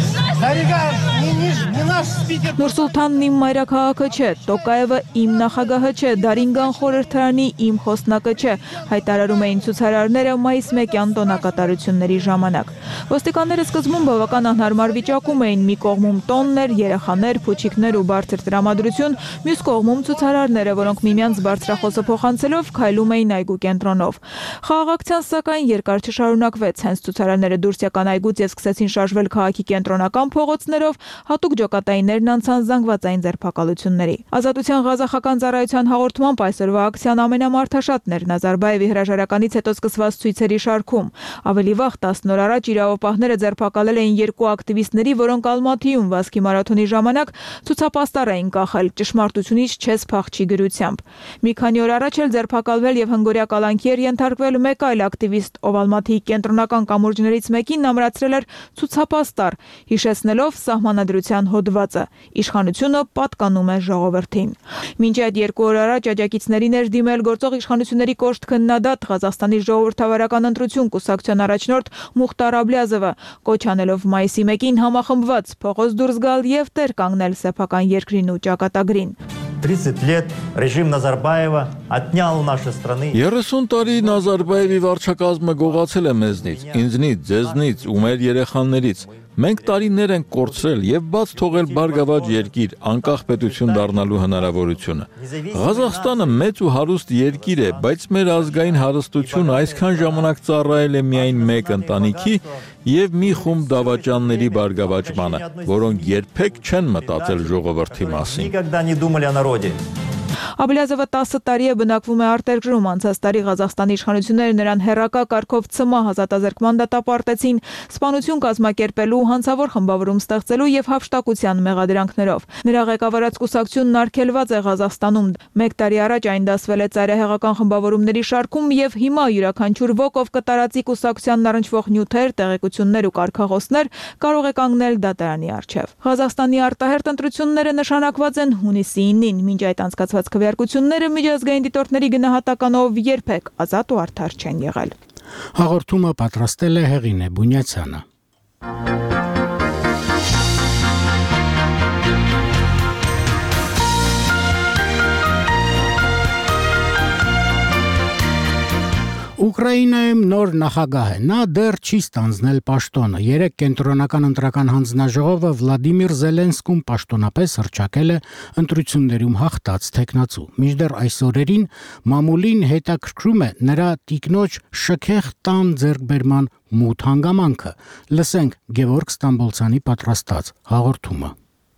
Նուրսուլթանն իմ մայրաքաղաքը չէ, Տոկաևը իմ նախագահը չէ, Դարինգան խորհրդարանի իմ խոսնակը չէ, հայտարարում էին ցուցարարները մայիս մեկյան տոնակատարությունների ժամանակ։ Ոստիկանները սկզբում բավական անհարմար վիճակում էին՝ մի կողմում տոններ, երեխաներ, փուչիկներ ու բարձր տրամադրություն, մյուս կողմում ցուցարարները, որոնք միմյանց բարձրախոսը փոխանցելով քայլում էին այգու կենտրոնով։ Խաղաղակցության սակայն երկար չշարունակվեց, հենց ցուցարարները դուրս եկան այգուց եւ սկսեցին շարժվել քաղաքի կենտրոնական փողոցներով, հատուկ ջոկատայիններն անցան զանգվածային ձերբակալությունների։ Ազատության ղազախական ծառայության հաղորդմամբ այսօրվա ակցիան ամենամարդաշատն էր Նազարբաևի հրաժարականից հետո սկսված ցույցերի շարքում։ Ավելի վաղ տասն օր առաջ իրավապահները ձերբակալել էին երկու ակտիվիստների, որոնք Ալմաթիում վազքի մարաթոնի ժամանակ ցուցապաստառ էին կախել ճշմարտությունից չես փախչի գրությամբ։ Մի քանի օր առաջ էլ ձերբակալվել եւ հնգորյա կալանքի էր ենթարկվել մեկ այլ ակտիվիստ, ով Ալմաթիի կենտրոնական կամուրջներից մեկին ամրացրել էր ցուցապաստառ, հիշեցնելով սահմանադրության հոդվածը. իշխանությունը պատկանում է ժողովրդին։ Մինչ այդ երկու օր առաջ աջակիցներին էր դիմել գործող իշխանությունների կոշտ քննադատ Ղազախստանի ժողովրդավարական ընտրություն կուսակցության առաջնորդ Մուխտար Աբլիազովը, կոչ անելով մայիսի մեկին համախմբված փողոց դուրս գալ եւ տեր կանգնել սեփական երկրին ու ճակատագրին։ тридцать лет режим Назарбаева отнял у нашей страны. երեսուն տարի Նազարբաևի վարչակազմը գողացել է մեզնից, ինձնից, ձեզնից ու մեր երեխաներից։ Մենք տարիներ ենք կորցրել եւ բաց թողել բարգավաճ երկիր, անկախ պետություն դառնալու հնարավորությունը։ Ղազախստանը մեծ ու հարուստ երկիր է, բայց մեր ազգային հարստությունը այսքան ժամանակ ծառայել է միայն մեկ ընտանիքի եւ մի խումբ դավաճանների բարգավաճմանը, որոնք երբեք չեն մտածել ժողովրդի մասին։ Աբլիազովը տասը տարի է բնակվում է արտերկրում, անցած տարի Ղազախստանի իշխանությունները նրան հերակա կարգով ցմահ ազատազրկման դատապարտեցին, սպանություն կազմակերպելու, հանցավոր խմբավորում ստեղծելու եւ հափշտակության մեղադրանքներով։ Նրա ղեկավարած կուսակցությունն արգելված է Ղազախստանում։ Մեկ տարի առաջ այն դասվել է ծայրահեղական խմբավորումների շարքում եւ հիմա յուրաքանչյուր ոք, ով կտարածի կուսակցությանն առնչվող նյութեր, տեղեկություններ ու կարգախոսներ, կարող է կանգնել դատարանի առջեւ։ Ղազախստանի արտահերթ ընտրությունները նշանակված են հունիսի ինին, մինչ այդ անցկացված քվեարկությունները միջազգային դիտորդների գնահատականով երբեք ազատ ու արդար չեն եղել։ Հաղորդումը պատրաստել է Հեղինե Բունյացյանը։ Ուկրաինայում նոր նախագահ է, նա դեռ չի ստանձնել պաշտոնը։ Երեք կենտրոնական ընտրական հանձնաժողովը Վլադիմիր Զելենսկուն պաշտոնապես հռչակել է ընտրություններում հաղթած թեկնածու։ Մինչդեռ այս օրերին մամուլին հետաքրքրում է նրա տիկնոջ շքեղ տան ձեռքբերման մութ հանգամանքը։ Լսենք Գևորգ Ստամբոլցյանի պատրաստած հաղորդումը։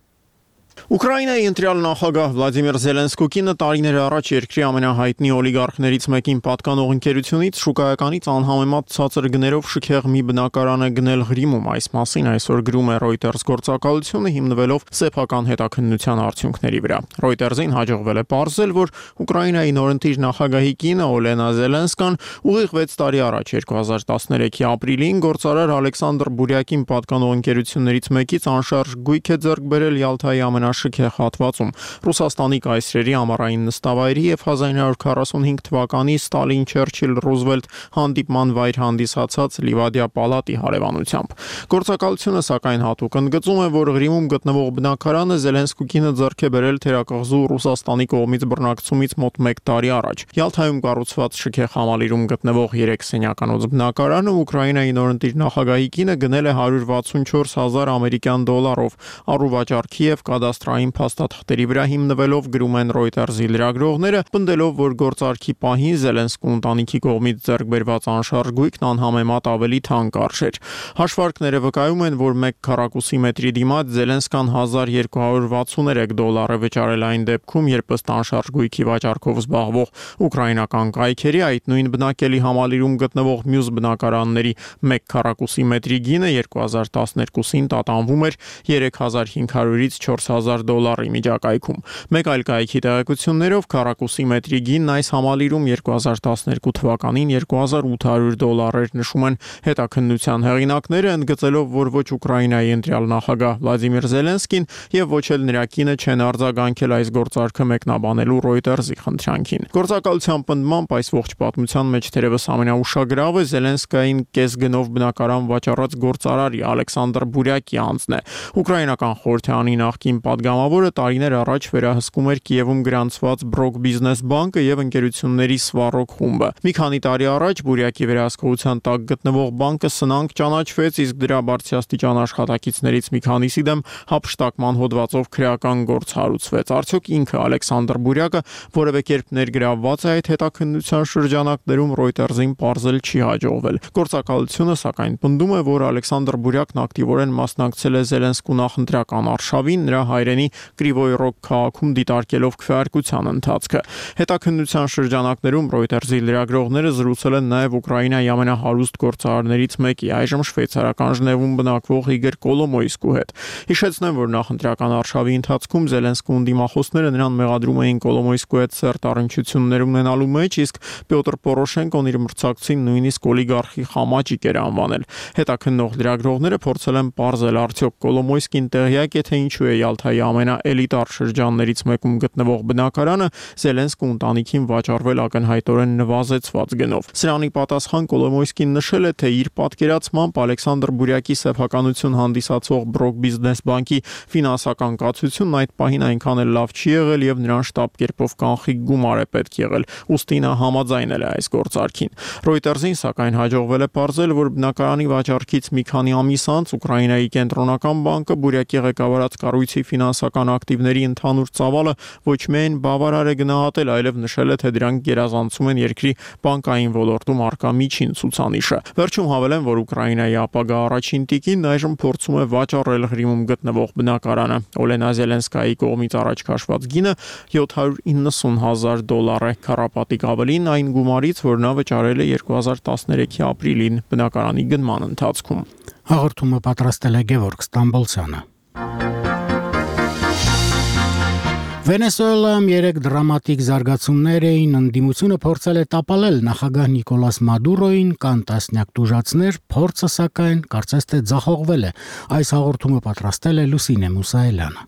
Ուկրաինայի ընտրյալ նախագահ Վլադիմիր Զելենսկուկինը տարիներ առաջ երկրի ամենահայտնի օլիգարխներից մեկին պատկանող ընկերությունից շուկայականից անհամեմատ ցածր գներով շքեղ մի բնակարան է գնել Ղրիմում։ Այս մասին այսօր գրում է Reuters գործակալությունը, հիմնվելով սեփական հետաքննության արդյունքների վրա։ Reuters-ին հաջողվել է պարզել, որ Ուկրաինայի նորընտիր նախագահի կինը Օլենա Զելենսկան ուղիղ վեց տարի առաջ երկու հազար տասներեքի ապրիլին գործարար Ալեքսանդր Բուրյակին պատկանող ընկերություններից մեկից անշարժ գույք է ձեռք բերել Յալթայի ամենաշքեղ հատվածում։ Ռուսաստանի կայսրերի ամառային նստավայրի եւ հազար ինը հարյուր քառասունհինգ թվականի Ստալին-Չերչիլ-Ռուզվելտ հանդիպման վայր հանդիսացած Լիվադիա պալատի հարևանությամբ։ Գործակալությունը սակայն հատուկ ընդգծում է, որ Ղրիմում գտնվող բնակարանը Զելենսկուկինը ձեռք է բերել թերակղզու Ռուսաստանի կողմից բռնակցումից մոտ մեկ տարի առաջ։ Յալթայում կառուցված շքեղ համալիրում գտնվող երեք սենյականոց բնակարանը Ուկրաինայի նորընտիր նախագահի կինը գնել է հարյուր վաթսունչորս հազար ամերիկյան դոլարով առուվաճառքի եւ կադաստրային փաստաթղթերի վրա հիմնվելով գրում են Reuters-ի լրագրողները, պնդելով, որ գործարքի պահին Զելենսկու ընտանիքի կողմից ձեռք բերված անշարժ գույքն անհամեմատ ավելի թանկ արժեր։ Հաշվարկները վկայում են, որ մեկ քառակուսի մետրի դիմաց Զելենսկան հազար երկու հարյուր վաթսուներեք դոլար է վճարել այն դեպքում, երբ ըստ անշարժ գույքի վաճառքով զբաղվող ուկրաինական կայքերի այդ նույն բնակելի համալիրում գտնվող մյուս բնակարանների մեկ քառակուսի մետրի գինը երկու հազար տասներկուսին տատանվում էր երեք հազար հինգ հարյուրից չորս հազար հազար դոլարի միջակայքում։ Մեկ այլ կայքի տեղեկություններով քառակուսի մետրի գինն այս համալիրում երկու հազար տասներկու թվականին երկու հազար ութ հարյուր դոլար էր, նշում են հետաքննության հեղինակները, ընդգծելով, որ ոչ Ուկրաինայի ընտրյալ նախագահ Վլադիմիր Զելենսկին եւ ոչ էլ նրա կինը չեն արձագանքել այս գործարքը մեկնաբանելու Reuters-ի խնդրանքին։ Գործակալության պնդմամբ այս ողջ պատմության մեջ թերևս ամենաուշագրավը Զելենսկային կես գնով բնակարան վաճառած գործարարի Ալեքսանդր Բուրյակի անձն է։ Ուկրաինական խորհրդանի նախկին падգամավորը տարիներ առաջ վերահսկում էր Կիևում գրանցված Բրոկ բիզնես բանկը եւ ընկերությունների Սվարոկ խումբը։ Մի քանի տարի առաջ Բուրյակի վերահսկողության տակ գտնվող բանկը սնանկ ճանաչվեց, իսկ դրա բարձրաստիճան աշխատակիցներից մի քանիսի դեմ հափշտակման հոդվածով քրեական գործ հարուցվեց։ Արդյոք ինքը Ալեքսանդր Բուրյակը որևէ կերպ ներգրավված է այդ հետաքննության շրջանակներում Reuters-ին պարզել չի հաջողվել։ Գործակալությունը սակայն պնդում է, որ Ալեքսանդր Բուրյակն ակտիվորեն մասնակցել է Զելենսկու նախընտրական արշավին, նրա հայրենի Կրիվոյ Ռոգ քաղաքում դիտարկելով քվեարկության ընթացքը։ Հետաքննության շրջանակներում Reuters-ի լրագրողները զրուցել են նաև Ուկրաինայի ամենահարուստ գործարարներից մեկի, այժմ շվեյցարական Ժնևում բնակվող Իգոր Կոլոմոյսկու հետ։ Հիշեցնեմ, որ նախընտրական արշավի ընթացքում Զելենսկուն դիմախոսները նրան մեղադրում էին Կոլոմոյսկու հետ սերտ առնչություններ ունենալու մեջ, իսկ Պյոտր Պորոշենկոն իր մրցակցին նույնիսկ օլիգարխի խամաճիկ էր անվանել։ Հետաքննող լրագրողները փորձել են պարզել, արդյոք Կոլոմոյսկին տեղյակ է, թե ինչու է Յալթայի ամենաէլիտար շրջաններից մեկում գտնվող բնակարանը Զելենսկու ընտանիքին վաճառվել ակնհայտորեն նվազեցված գնով։ Սրանի պատասխան Կոլոմոյսկին նշել է, թե իր պատկերացմամբ Ալեքսանդր Բուրյակի սեփականություն հանդիսացող Բրոկ բիզնես բանկի ֆինանսական կացությունն այդ պահին այնքան էլ լավ չի եղել եւ նրան շտապ կերպով կանխիկ գումար է պետք եղել, ուստի նա համաձայնել է այս գործարքին։ Reuters-ին սակայն հաջողվել է պարզել, որ բնակարանի վաճառքից մի քանի ամիս անց Ուկրաինայի կենտրոնական բանկը Բուրյակի ղեկավարած կառույցի ֆինանսական ակտիվների ընդհանուր ծավալը ոչ միայն բավարար է գնահատել, այլև նշել է, թե դրանք գերազանցում են երկրի բանկային ոլորտում առկա միջին ցուցանիշը։ Վերջում հավելեն, որ Ուկրաինայի ապագա առաջին տիկինն այժմ փորձում է վաճառել Ղրիմում գտնվող բնակարանը։ Օլենա Զելենսկայի կողմից առաջ քաշված գինը յոթ հարյուր իննսուն հազար դոլար է, քառապատիկ ավելին այն գումարից, որ նա վճարել է երկու հազար տասներեքի ապրիլին բնակարանի գնման ընթացքում։ Հաղորդումը պատրաստել է Գևորգ Ստամբոլցյանը։ Վենեսուելայում երեք դրամատիկ զարգացումներ էին, ընդդիմությունը փորձել է տապալել նախագահ Նիկոլաս Մադուրոին, կան տասնյակ տուժածներ, փորձը սակայն կարծես թե ձախողվել է։ Այս հաղորդումը պատրաստել է Լուսինե Մուսայելյանը։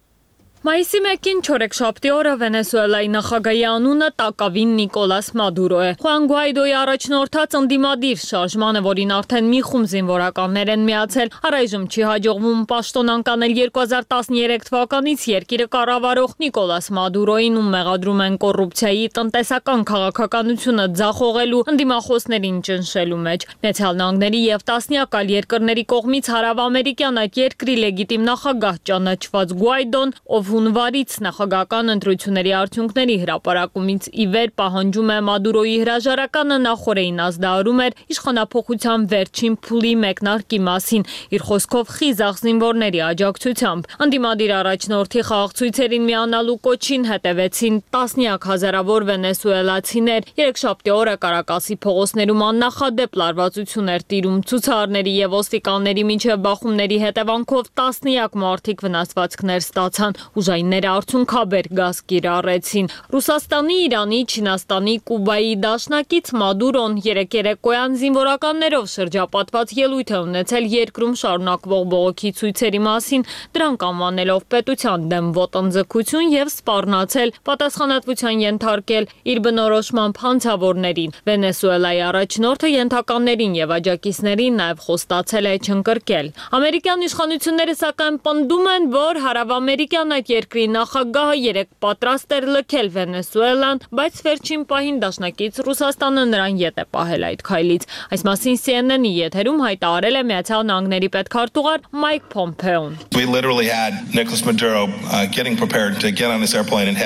Մայիսի մեկին չորեքշաբթի օրը Վենեսուելայի նախագահի անունը տակավին Նիկոլաս Մադուրո է։ Խուան Գուայդոյի առաջնորդած ընդդիմադիր շարժմանը, որին արդեն մի խումբ զինվորականներ են միացել, առայժմ չի հաջողվում պաշտոնանկ անել երկու հազար տասներեք թվականից երկիրը կառավարող Նիկոլաս Մադուրոին, ում մեղադրում են կոռուպցիայի, տնտեսական քաղաքականությունը ձախողելու, ընդդիմախոսներին ճնշելու մեջ։ Միացյալ Նահանգների եւ տասնյակ այլ երկրների կողմից հարավամերիկյան այդ երկրի լեգիտիմ նախագահ ճանաչված Գուայդոն, ով հունվարից նախագահական ընտրությունների արդյունքների հրապարակումից ի վեր պահանջում է Մադուրոյի հրաժարականը, նախորդին ազդարարում էր իշխանափոխության վերջին փուլի մեկնարկի մասին, իր խոսքով խիզախ զինվորների աջակցությամբ։ Ընդդիմադիր առաջնորդի խաղաղցույցերին միանալու կոչին հետևեցին տասնյակ հազարավոր վենեսուելացիներ։ Երեքշաբթի օրը Կարակասի փողոցներում աննախադեպ լարվածություն էր տիրում, ցուցարարների եւ ոստիկանների միջև բախումների հետևանքով տասնյակ մարդիկ վնասվածքներ ստացան։ Ուժայինները արցունքաբեր գազ կիրառեցին։ Ռուսաստանի, Իրանի, Չինաստանի, Կուբայի դաշնակից Մադուրոն երեկ երեկոյան զինվորականներով շրջապատված ելույթ է ունեցել երկրում շարունակվող բողոքի ցույցերի մասին, դրանք անվանելով պետության դեմ ոտնձգություն եւ սպառնացել, պատասխանատվության ենթարկել իր բնորոշմամբ հանցավորներին։ Վենեսուելայի առաջնորդը ենթականներին եւ աջակիցներին նաեւ խոստացել է չընկրկել։ Ամերիկյան իշխանությունները սակայն պնդում են, որ հարավամերիկյան այդ երկրի նախագահը երեք պատրաստ էր լքել Վենեսուելան, բայց վերջին պահին դաշնակից Ռուսաստանը նրան ետ է պահել այդ քայլից։ Այս մասին C N N-ի եթերում հայտարարել է Միացյալ Նահանգների պետքարտուղար Մայք Փոմփեոն։ We literally had Nicolas Maduro uh, getting prepared to get on this airplane and head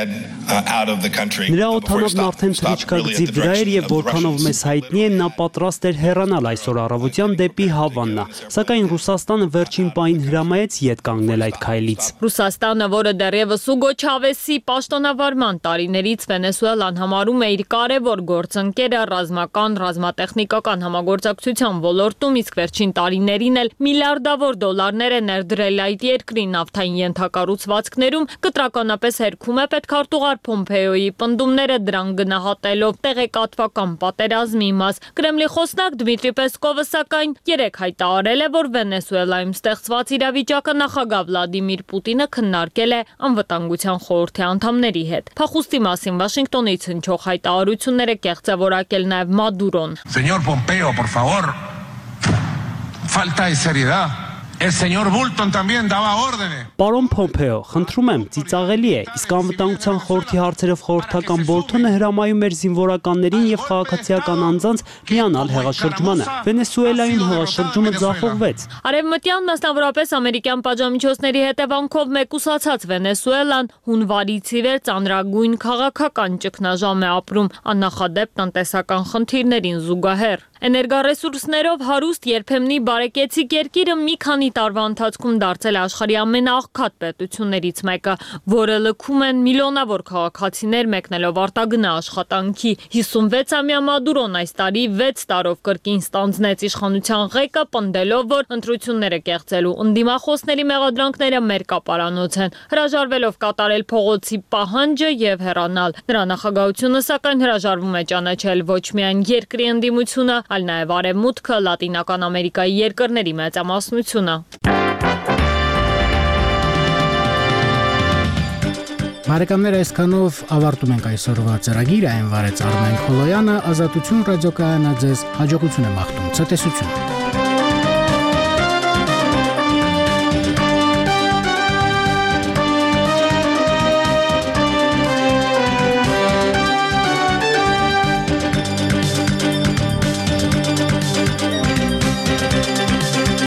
Նրա օդանավն արդեն թռիչքագծի վրա էր եւ որքանով մեզ հայտնի է, նա պատրաստ էր հեռանալ այսօր առավոտյան դեպի Հավաննա, սակայն Ռուսաստանը վերջին պահին հրամայեց ետ կանգնել այդ քայլից։ Ռուսաստանը, որը դեռևս Ուգո Չավեսի պաշտոնավարման տարիներից Վենեսուելան համարում է իր կարևոր գործընկերը ռազմական, ռազմատեխնիկական համագործակցության ոլորտում, իսկ վերջին տարիներին էլ միլիարդավոր դոլարներ է ներդրել այդ երկրի նավթային ենթակառուցվածքներում, կտրականապես հերքում է պետքարտուղար Պոմպեոյի պնդումները դրան գնահատելով տեղեկատվական պատերազմի մաս։ Կրեմլի խոսնակ Դմիտրի Պեսկովը սակայն երեկ հայտարարել է, որ Վենեսուելայում ստեղծված իրավիճակը նախագահ Վլադիմիր Պուտինը քննարկել է անվտանգության խորհրդի անդամների հետ։ Փախուստի մասին Վաշինգտոնից հնչող հայտարարությունները կեղծավորակել նաև Մադուրոն։ Señor Pompeo, por favor, falta de seriedad. El señor Bolton también daba órdenes. Պարոն Պոմպեո, խնդրում եմ, ծիծաղելի է, իսկ անվտանգության խորհրդի հարցերով խորհրդական Բոլթոնը հրամայում էր զինվորականներին եւ քաղաքացիական անձանց միանալ հեղաշրջմանը։ Վենեսուելայում հեղաշրջումը ձախողվեց։ Արևմտյան, մասնավորապես ամերիկյան պատժամիջոցների հետևանքով մեկուսացած Վենեսուելան հունվարից ի վեր ծանրագույն քաղաքական ճգնաժամ է ապրում, աննախադեպ տնտեսական խնդիրներին զուգահեռ։ Էներգառեսուրսներով հարուստ երբեմնի բարեկեցիկ երկիրը մի քանի տարվա ընթացքում դարձել է աշխարհի ամենաաղքատ պետություններից մեկը, որը լքում են միլիոնավոր քաղաքացիներ մեկնելով արտագնա աշխատանքի։ հիսունվեցամյա Մադուրոն այս տարի վեց տարով կրկին ստանձնեց իշխանության ղեկը, պնդելով, որ ընտրությունները կեղծելու ընդդիմախոսների մեղադրանքները մեր կապարանոց են, հրաժարվելով կատարել փողոցի պահանջը եւ հեռանալ։ Նրա նախագահությունը սակայն հրաժարվում է ճանաչել ոչ միայն երկրի ընդդիմությունը, այլ նաև Արևմուտքը, Լատինական Ամերիկայի երկրների մեծամասնությունը։ Բարեկամներ, այսքանով ավարտում ենք այսօրվա ծրագիրը, այն վարեց Արմեն Խոլոյանը, Ազատություն ռադիոկայանը ձեզ հաջողություն է մաղթում, ցտեսություն։